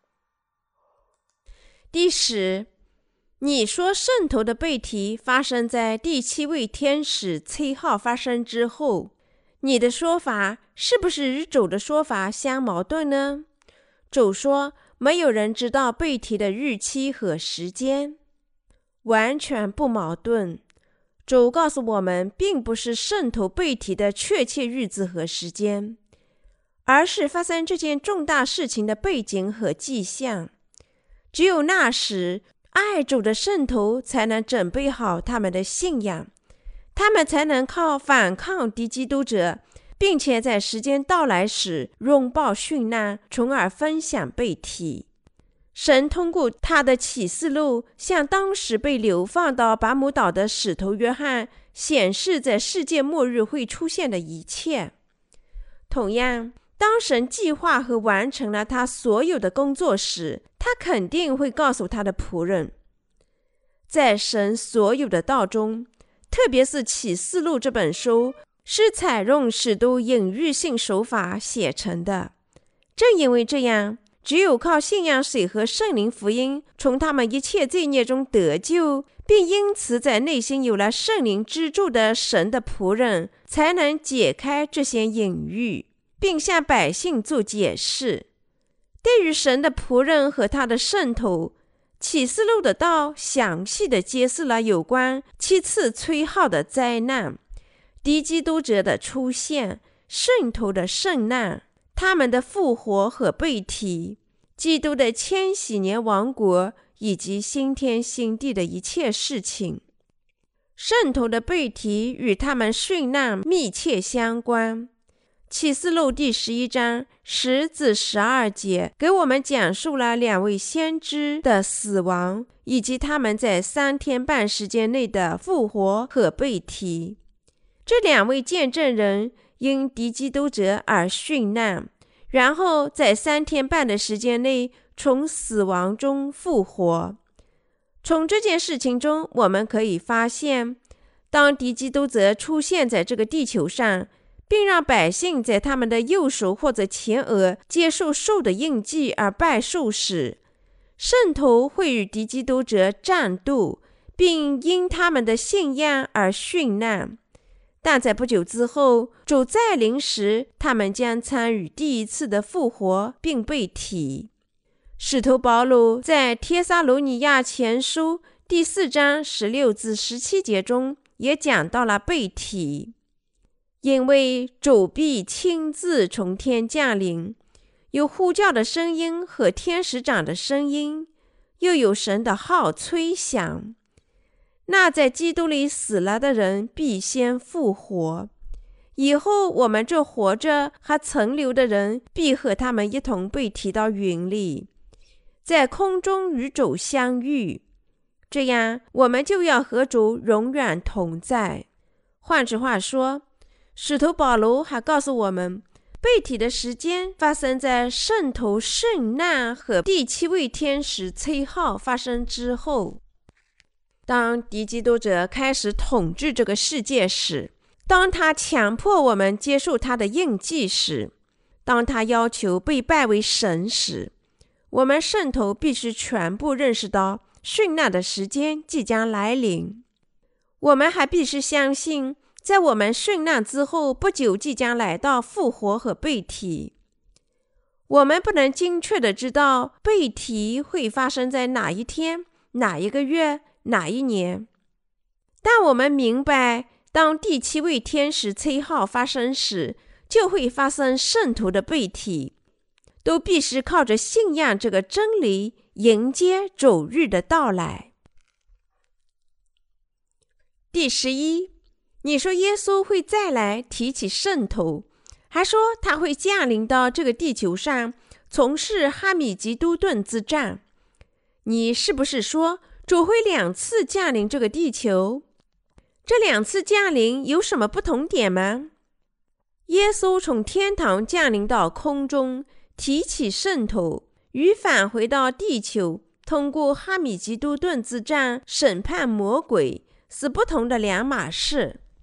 第十，你说圣徒的被提发生在第七位天使崔号发生之后，你的说法是不是与主的说法相矛盾呢？主说没有人知道被提的日期和时间，完全不矛盾。主告诉我们，并不是圣徒被提的确切日子和时间，而是发生这件重大事情的背景和迹象。只有那时，爱主的圣徒才能准备好他们的信仰，他们才能靠反抗敌基督者，并且在时间到来时拥抱殉难，从而分享被提。神通过他的启示录向当时被流放到拔姆岛的使徒约翰显示在世界末日会出现的一切。同样，当神计划和完成了他所有的工作时，他肯定会告诉他的仆人。在神所有的道中，特别是启示录这本书是采用许多隐喻性手法写成的。正因为这样，只有靠信仰水和圣灵福音从他们一切罪孽中得救，并因此在内心有了圣灵支柱的神的仆人，才能解开这些隐喻，并向百姓做解释。对于神的仆人和他的圣徒，启示录的道详细地揭示了有关七次吹号的灾难、敌基督者的出现、圣徒的圣难、他们的复活和被提、基督的千禧年王国以及新天新地的一切事情。圣徒的被提与他们殉难密切相关。启示录第十一章十至十二节给我们讲述了两位先知的死亡，以及他们在三天半时间内的复活和被提。这两位见证人因敌基督者而殉难，然后在三天半的时间内从死亡中复活。从这件事情中，我们可以发现，当敌基督者出现在这个地球上，并让百姓在他们的右手或者前额接受兽的印记而拜兽时，圣徒会与敌基督者战斗，并因他们的信仰而殉难。但在不久之后，主再临时，他们将参与第一次的复活并被提。使徒保罗在帖撒罗尼亚前书第四章十六至十七节中也讲到了被提。因为主必亲自从天降临，有呼叫的声音和天使长的声音，又有神的号吹响。那在基督里死了的人必先复活，以后我们这活着还存留的人必和他们一同被提到云里，在空中与主相遇，这样我们就要和主永远同在。换句话说，使徒保罗还告诉我们，被提的时间发生在圣徒圣难和第七位天使崔号发生之后。当敌基督者开始统治这个世界时，当他强迫我们接受他的印记时，当他要求被拜为神时，我们圣徒必须全部认识到殉难的时间即将来临。我们还必须相信，在我们殉难之后不久即将来到复活和被提。我们不能精确地知道被提会发生在哪一天、哪一个月、哪一年，但我们明白，当第七位天使崔号发生时，就会发生圣徒的被提，都必须靠着信仰这个真理迎接主日的到来。第十一，你说耶稣会再来提起圣徒，还说他会降临到这个地球上，从事哈米吉多顿之战。你是不是说主会两次降临这个地球？这两次降临有什么不同点吗？耶稣从天堂降临到空中，提起圣徒，与返回到地球，通过哈米吉多顿之战审判魔鬼，是不同的两码事。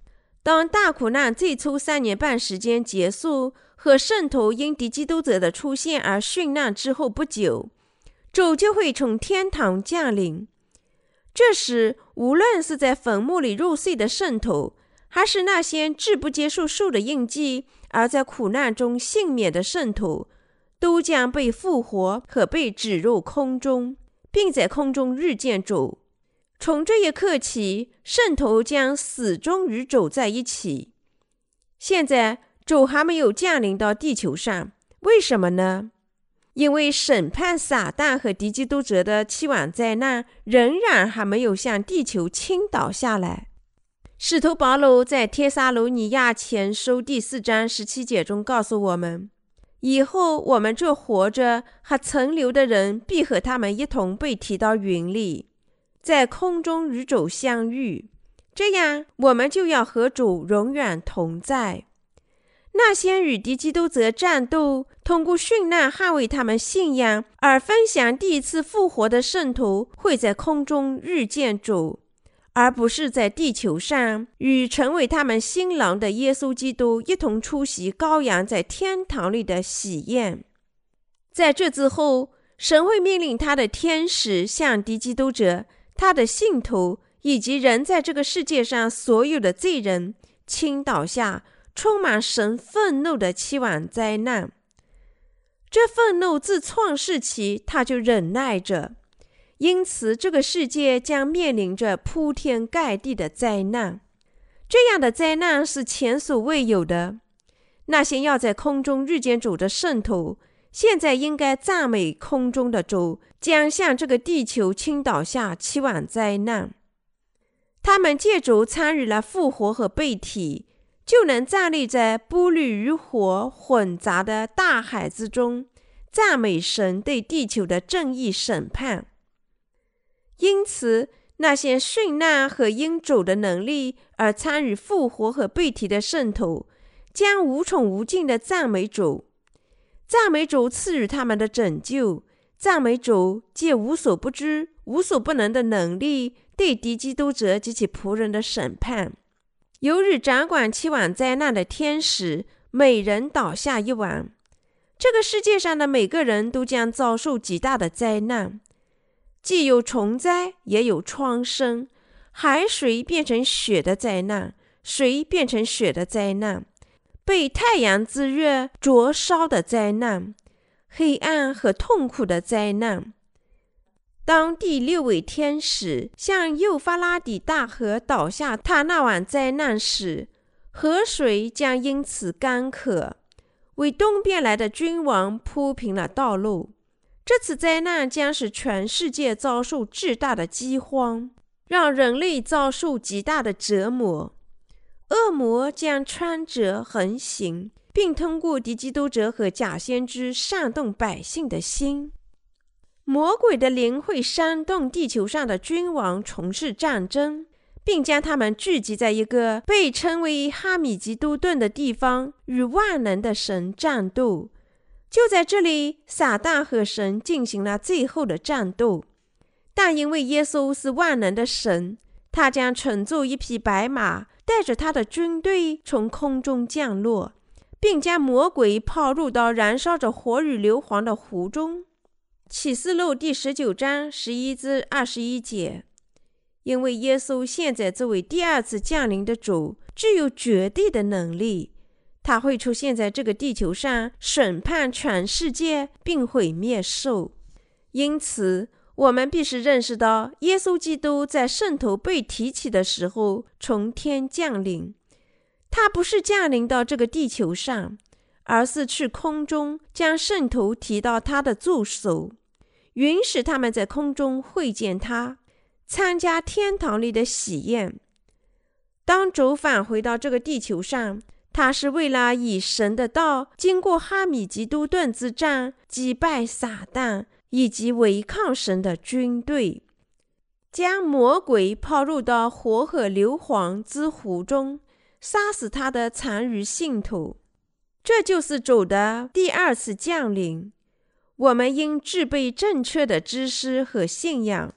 当大苦难最初三年半时间结束，和圣徒因敌基督者的出现而殉难之后不久，主就会从天堂降临。这时，无论是在坟墓里入睡的圣徒，还是那些志不接受树的印记而在苦难中幸免的圣徒，都将被复活和被指入空中，并在空中遇见主。从这一刻起，圣徒将始终与主在一起。现在主还没有降临到地球上，为什么呢？因为审判撒旦和敌基督者的期望灾难仍然还没有向地球倾倒下来。使徒保罗在帖撒罗尼亚前书第四章十七节中告诉我们，以后我们这活着还存留的人必和他们一同被提到云里，在空中与主相遇，这样我们就要和主永远同在。那些与敌基督者战斗，通过殉难捍卫他们信仰而分享第一次复活的圣徒，会在空中遇见主，而不是在地球上与成为他们新郎的耶稣基督一同出席羔羊在天堂里的喜宴。在这之后，神会命令他的天使向敌基督者、他的信徒以及人在这个世界上所有的罪人倾倒下充满神愤怒的期望灾难。这愤怒自创世起他就忍耐着，因此这个世界将面临着铺天盖地的灾难。这样的灾难是前所未有的。那些要在空中遇见主的圣徒，现在应该赞美空中的主将向这个地球倾倒下期望灾难。他们借主参与了复活和被提，就能站立在玻璃与火混杂的大海之中，赞美神对地球的正义审判。因此，那些殉难和因主的能力而参与复活和被提的圣徒，将无穷无尽的赞美主。赞美主赐予他们的拯救，赞美主借无所不知、无所不能的能力对敌基督者及其仆人的审判。由于掌管期望灾难的天使每人倒下一碗，这个世界上的每个人都将遭受极大的灾难，既有虫灾，也有疮生，海水变成血的灾难，水变成血的灾难，被太阳之热灼烧的灾难，黑暗和痛苦的灾难。当第六位天使向幼发拉底大河倒下他那碗灾难时，河水将因此干渴，为东边来的君王铺平了道路。这次灾难将使全世界遭受巨大的饥荒，让人类遭受极大的折磨。恶魔将穿着横行，并通过敌基督者和假先知煽动百姓的心。魔鬼的灵会煽动地球上的君王从事战争，并将他们聚集在一个被称为哈米吉都顿的地方，与万能的神战斗。就在这里，撒旦和神进行了最后的战斗。但因为耶稣是万能的神，他将乘坐一匹白马，带着他的军队从空中降落，并将魔鬼抛入到燃烧着火与硫磺的湖中。启示录第十九章十一至二十一节。因为耶稣现在这位第二次降临的主具有绝对的能力，他会出现在这个地球上，审判全世界并毁灭兽。因此我们必须认识到，耶稣基督在圣徒被提起的时候从天降临。他不是降临到这个地球上，而是去空中将圣徒提到他的助手，允许他们在空中会见他，参加天堂里的喜宴。当主返回到这个地球上，他是为了以神的道经过哈米吉都顿之战击败撒旦以及违抗神的军队，将魔鬼抛入到火和硫磺之湖中，杀死他的残余信徒。这就是主的第二次降临。我们应具备正确的知识和信仰，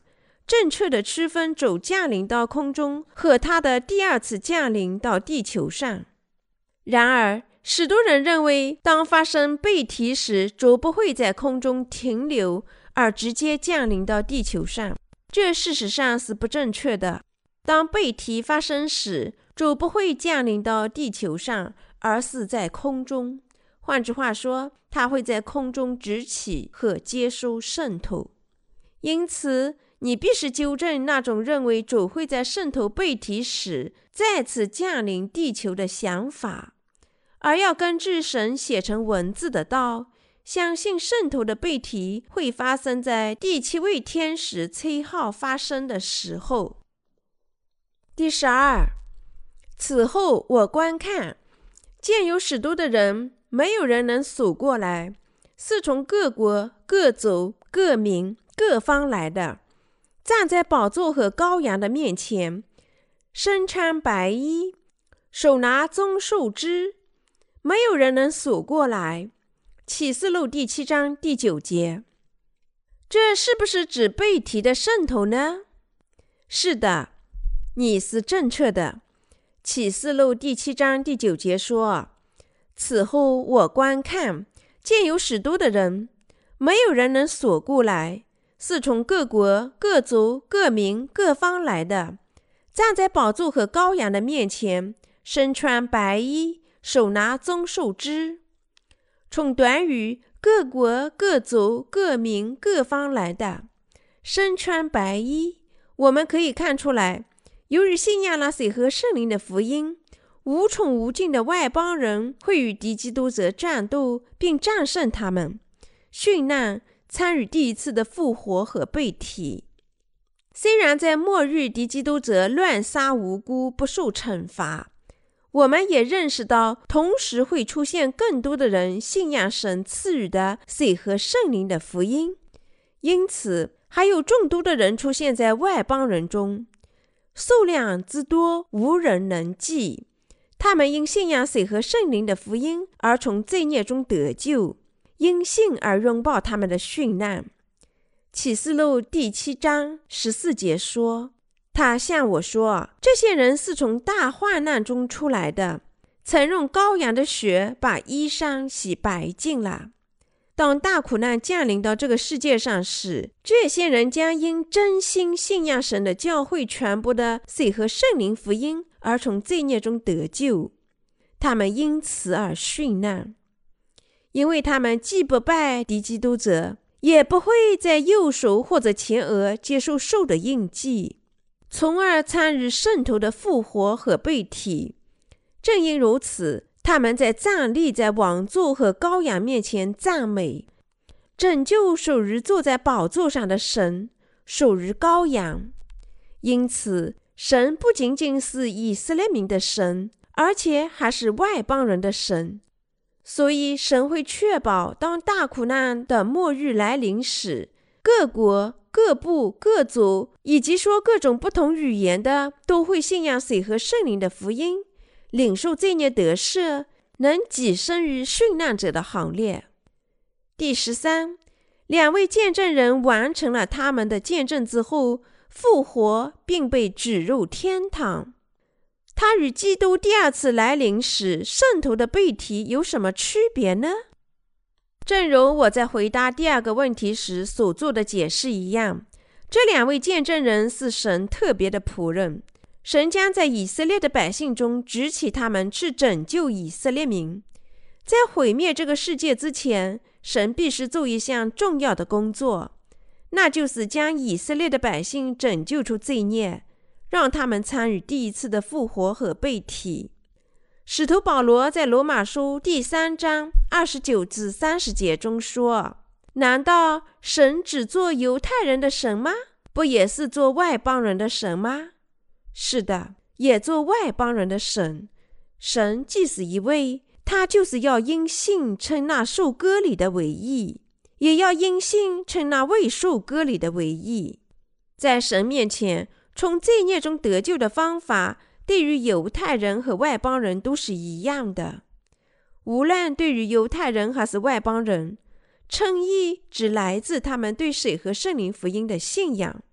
正确的区分主降临到空中和他的第二次降临到地球上。然而，许多人认为，当发生背提时，主不会在空中停留，而直接降临到地球上。这事实上是不正确的。当背提发生时，主不会降临到地球上，而是在空中。换句话说，他会在空中直起和接收圣徒。因此，你必须纠正那种认为主会在圣徒背提时再次降临地球的想法，而要根据神写成文字的道，相信圣徒的背提会发生在第七位天使崔号发生的时候。第十二，此后我观看，见有许多的人，没有人能数过来，是从各国、各族、各民、各方来的，站在宝座和羔羊的面前，身穿白衣，手拿棕树枝，没有人能数过来。启示录第七章第九节。这是不是指背提的圣徒呢？是的，你是正确的。启示录第七章第九节说，此后我观看，见有许多的人，没有人能数过来，是从各国、各族、各民、各方来的，站在宝座和羔羊的面前，身穿白衣，手拿棕树枝。从短语各国、各族、各民、各方来的，身穿白衣，我们可以看出来，由于信仰了水和圣灵的福音，无穷无尽的外邦人会与敌基督者战斗，并战胜他们，殉难，参与第一次的复活和被提。虽然在末日敌基督者乱杀无辜，不受惩罚，我们也认识到，同时会出现更多的人信仰神赐予的水和圣灵的福音，因此还有众多的人出现在外邦人中，数量之多无人能计。他们因信仰水和圣灵的福音而从罪孽中得救，因信而拥抱他们的殉难。启示录第七章十四节说，他向我说，这些人是从大患难中出来的，曾用羔羊的血把衣裳洗白净了。当大苦难降临到这个世界上时，这些人将因真心信仰神的教会传播的水和圣灵福音而从罪孽中得救，他们因此而殉难，因为他们既不拜敌基督者，也不会在右手或者前额接受兽的印记，从而参与圣徒的复活和被提。正因如此，他们在站立在王座和羔羊面前赞美，拯救属于坐在宝座上的神，属于羔羊。因此，神不仅仅是以色列民的神，而且还是外邦人的神。所以神会确保，当大苦难的末日来临时，各国、各部、各族，以及说各种不同语言的，都会信仰水和圣灵的福音，领受罪孽得赦，能跻身于殉难者的行列。第十三，两位见证人完成了他们的见证之后，复活并被指入天堂。他与基督第二次来临时圣徒的被提有什么区别呢？正如我在回答第二个问题时所做的解释一样，这两位见证人是神特别的仆人，神将在以色列的百姓中举起他们去拯救以色列民。在毁灭这个世界之前，神必须做一项重要的工作，那就是将以色列的百姓拯救出罪孽，让他们参与第一次的复活和被提。使徒保罗在罗马书第三章二十九至三十节中说，难道神只做犹太人的神吗？不也是做外邦人的神吗？是的，也做外邦人的神。神既是一位，他就是要因信称那受割礼的为义，也要因信称那未受割礼的为义。在神面前，从罪孽中得救的方法对于犹太人和外邦人都是一样的。无论对于犹太人还是外邦人，称义只来自他们对水和圣灵福音的信仰。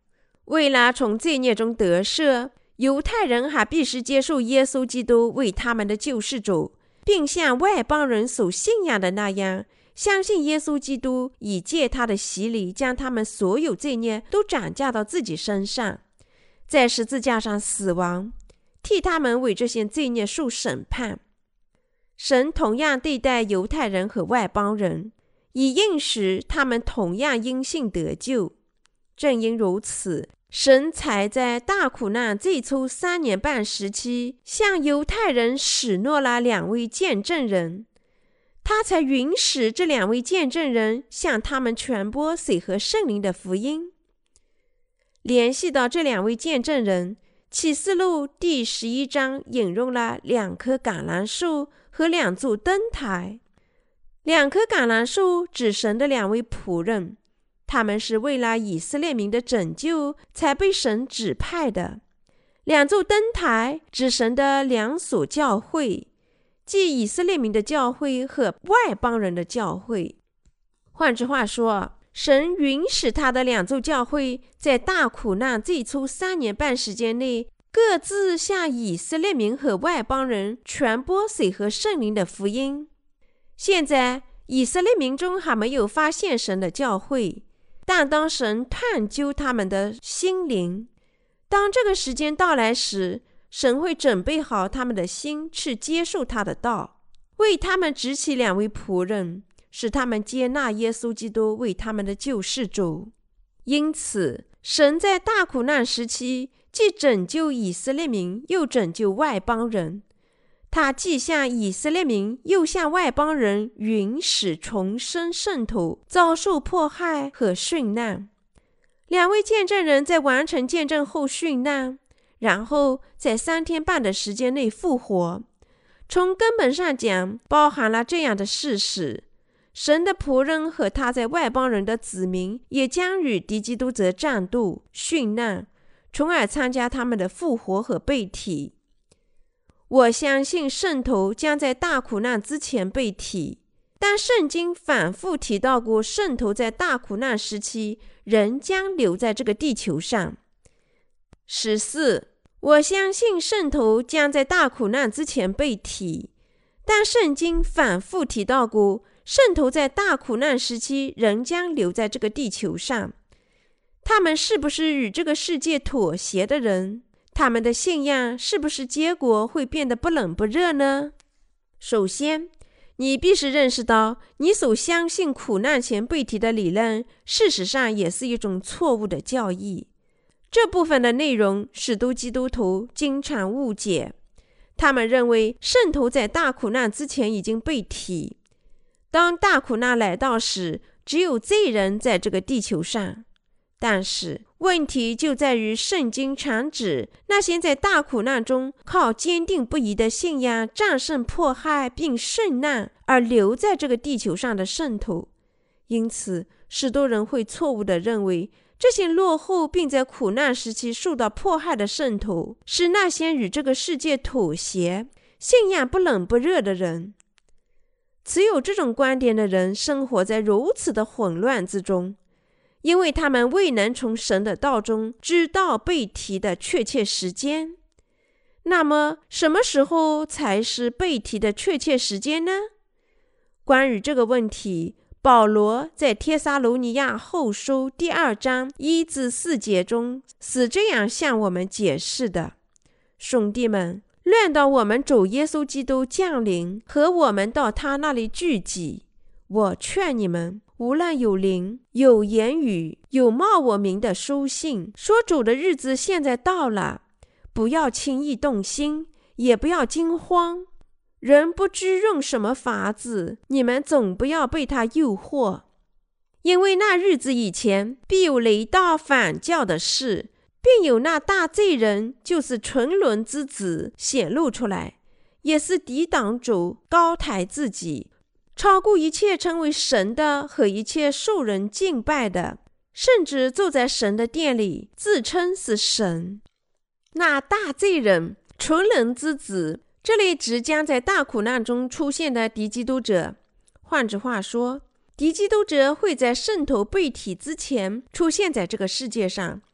为了从罪孽中得赦，犹太人还必须接受耶稣基督为他们的救世主，并像外邦人所信仰的那样，相信耶稣基督已借他的洗礼将他们所有罪孽都转嫁到自己身上，在十字架上死亡，替他们为这些罪孽受审判。神同样对待犹太人和外邦人，以应许他们同样因信得救。正因如此，神才在大苦难最初三年半时期，向犹太人许诺了两位见证人，他才允许这两位见证人向他们传播水和圣灵的福音。联系到这两位见证人，启示录第十一章引用了两棵橄榄树和两座灯台。两棵橄榄树指神的两位仆人，他们是为了以色列民的拯救才被神指派的。两座灯台指神的两所教会，即以色列民的教会和外邦人的教会。换句话说，神允许他的两座教会在大苦难最初三年半时间内，各自向以色列民和外邦人传播水和圣灵的福音。现在以色列民中还没有发现神的教会，但当神探究他们的心灵，当这个时间到来时，神会准备好他们的心去接受他的道，为他们指起两位仆人，使他们接纳耶稣基督为他们的救世主。因此，神在大苦难时期既拯救以色列民，又拯救外邦人。他既向以色列民，又向外邦人允许重生圣徒遭受迫害和殉难。两位见证人在完成见证后殉难，然后在三天半的时间内复活。从根本上讲，包含了这样的事实：神的仆人和他在外邦人的子民也将与敌基督者战斗、殉难，从而参加他们的复活和被提。我相信圣徒将在大苦难之前被提，但圣经反复提到过圣徒在大苦难时期仍将留在这个地球上。十四，我相信圣徒将在大苦难之前被提，但圣经反复提到过圣徒在大苦难时期仍将留在这个地球上。他们是不是与这个世界妥协的人？他们的信仰是不是结果会变得不冷不热呢？首先，你必须认识到，你所相信苦难前被提的理论，事实上也是一种错误的教义。这部分的内容，许多基督徒经常误解。他们认为圣徒在大苦难之前已经被提，当大苦难来到时，只有罪人在这个地球上。但是问题就在于，圣经常指那些在大苦难中靠坚定不移的信仰战胜迫害并殉难而留在这个地球上的圣徒。因此，许多人会错误地认为，这些落后并在苦难时期受到迫害的圣徒是那些与这个世界妥协、信仰不冷不热的人。持有这种观点的人生活在如此的混乱之中，因为他们未能从神的道中知道被提的确切时间。那么，什么时候才是被提的确切时间呢？关于这个问题，保罗在帖撒罗尼亚后书第二章一至四节中是这样向我们解释的：兄弟们，论到我们主耶稣基督降临和我们到他那里聚集，我劝你们，无论有灵、有言语、有冒我名的书信，说主的日子现在到了，不要轻易动心，也不要惊慌。人不知用什么法子，你们总不要被他诱惑，因为那日子以前，必有雷到反教的事，并有那大罪人，就是沉沦之子显露出来，也是抵挡主，高抬自己，超过一切称为神的和一切受人敬拜的，甚至坐在神的殿里，自称是神。那大罪人，纯人之子，这里指将在大苦难中出现的敌基督者。换句话说，敌基督者会在圣徒被提之前出现在这个世界上，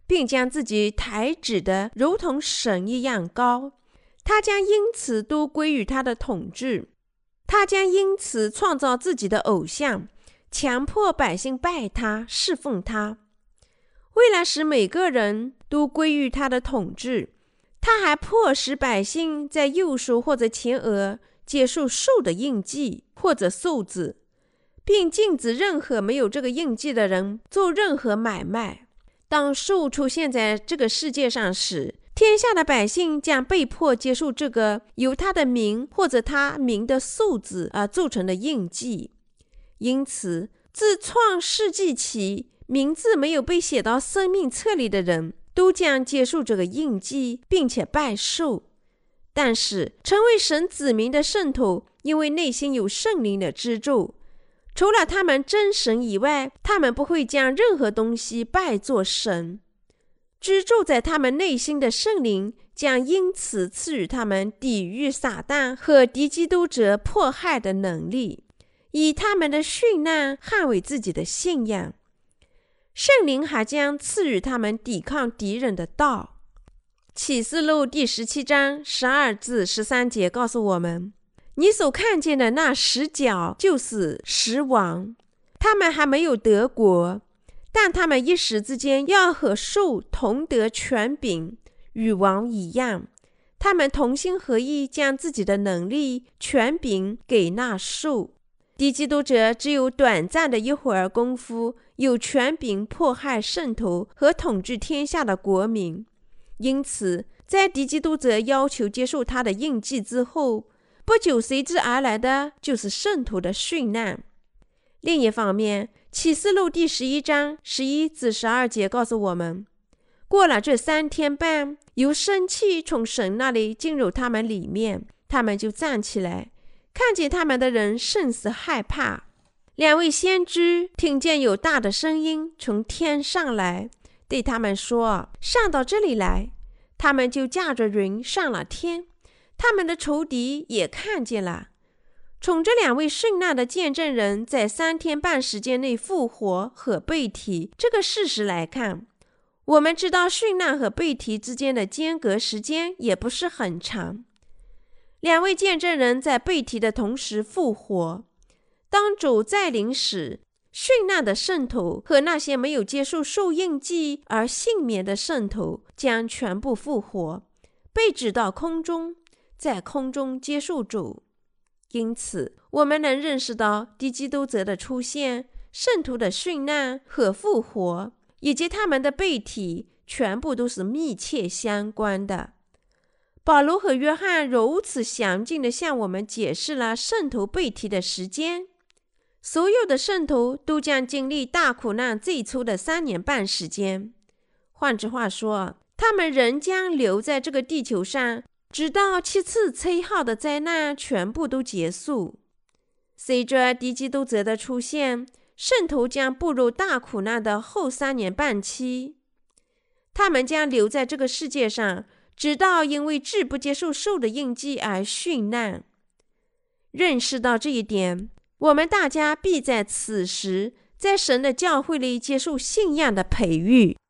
并将自己抬指的如同神一样高。他将因此都归于他的统治。他将因此创造自己的偶像，强迫百姓拜他，侍奉他。为了使每个人都归于他的统治，他还迫使百姓在右手或者前额接受兽的印记或者数字，并禁止任何没有这个印记的人做任何买卖。当兽出现在这个世界上时，天下的百姓将被迫接受这个由他的名或者他名的数字而铸成的印记。因此，自创世纪起，名字没有被写到生命册里的人都将接受这个印记，并且拜兽。但是，成为神子民的圣徒，因为内心有圣灵的支柱，除了他们真神以外，他们不会将任何东西拜作神。居住在他们内心的圣灵将因此赐予他们抵御撒旦和敌基督者迫害的能力，以他们的殉难捍卫自己的信仰。圣灵还将赐予他们抵抗敌人的道。启示录第十七章十二至十三节告诉我们，你所看见的那十角就是十王，他们还没有得国，但他们一时之间要和兽同得权柄，与王一样。他们同心合意，将自己的能力、权柄给那兽。敌基督者只有短暂的一会儿功夫，有权柄迫害圣徒和统治天下的国民。因此，在敌基督者要求接受他的印记之后，不久随之而来的就是圣徒的殉难。另一方面，启示录第十一章十一至十二节告诉我们，过了这三天半，有生气从神那里进入他们里面，他们就站起来，看见他们的人甚是害怕。两位先知听见有大的声音从天上来，对他们说，上到这里来。他们就驾着云上了天，他们的仇敌也看见了。从这两位殉难的见证人在三天半时间内复活和被提这个事实来看，我们知道殉难和被提之间的间隔时间也不是很长。两位见证人在被提的同时复活。当主再临时，殉难的圣徒和那些没有接受受印记而幸免的圣徒将全部复活，被指到空中，在空中接受主。因此，我们能认识到敌基督者的出现、圣徒的殉难和复活，以及他们的被提，全部都是密切相关的。保罗和约翰如此详尽地向我们解释了圣徒被提的时间。所有的圣徒都将经历大苦难最初的三年半时间。换句话说，他们仍将留在这个地球上，直到七次吹号的灾难全部都结束。随着敌基督者的出现，圣徒将步入大苦难的后三年半期。他们将留在这个世界上，直到因为志不接受兽的印记而殉难。认识到这一点，我们大家必在此时在神的教会里接受信仰的培育。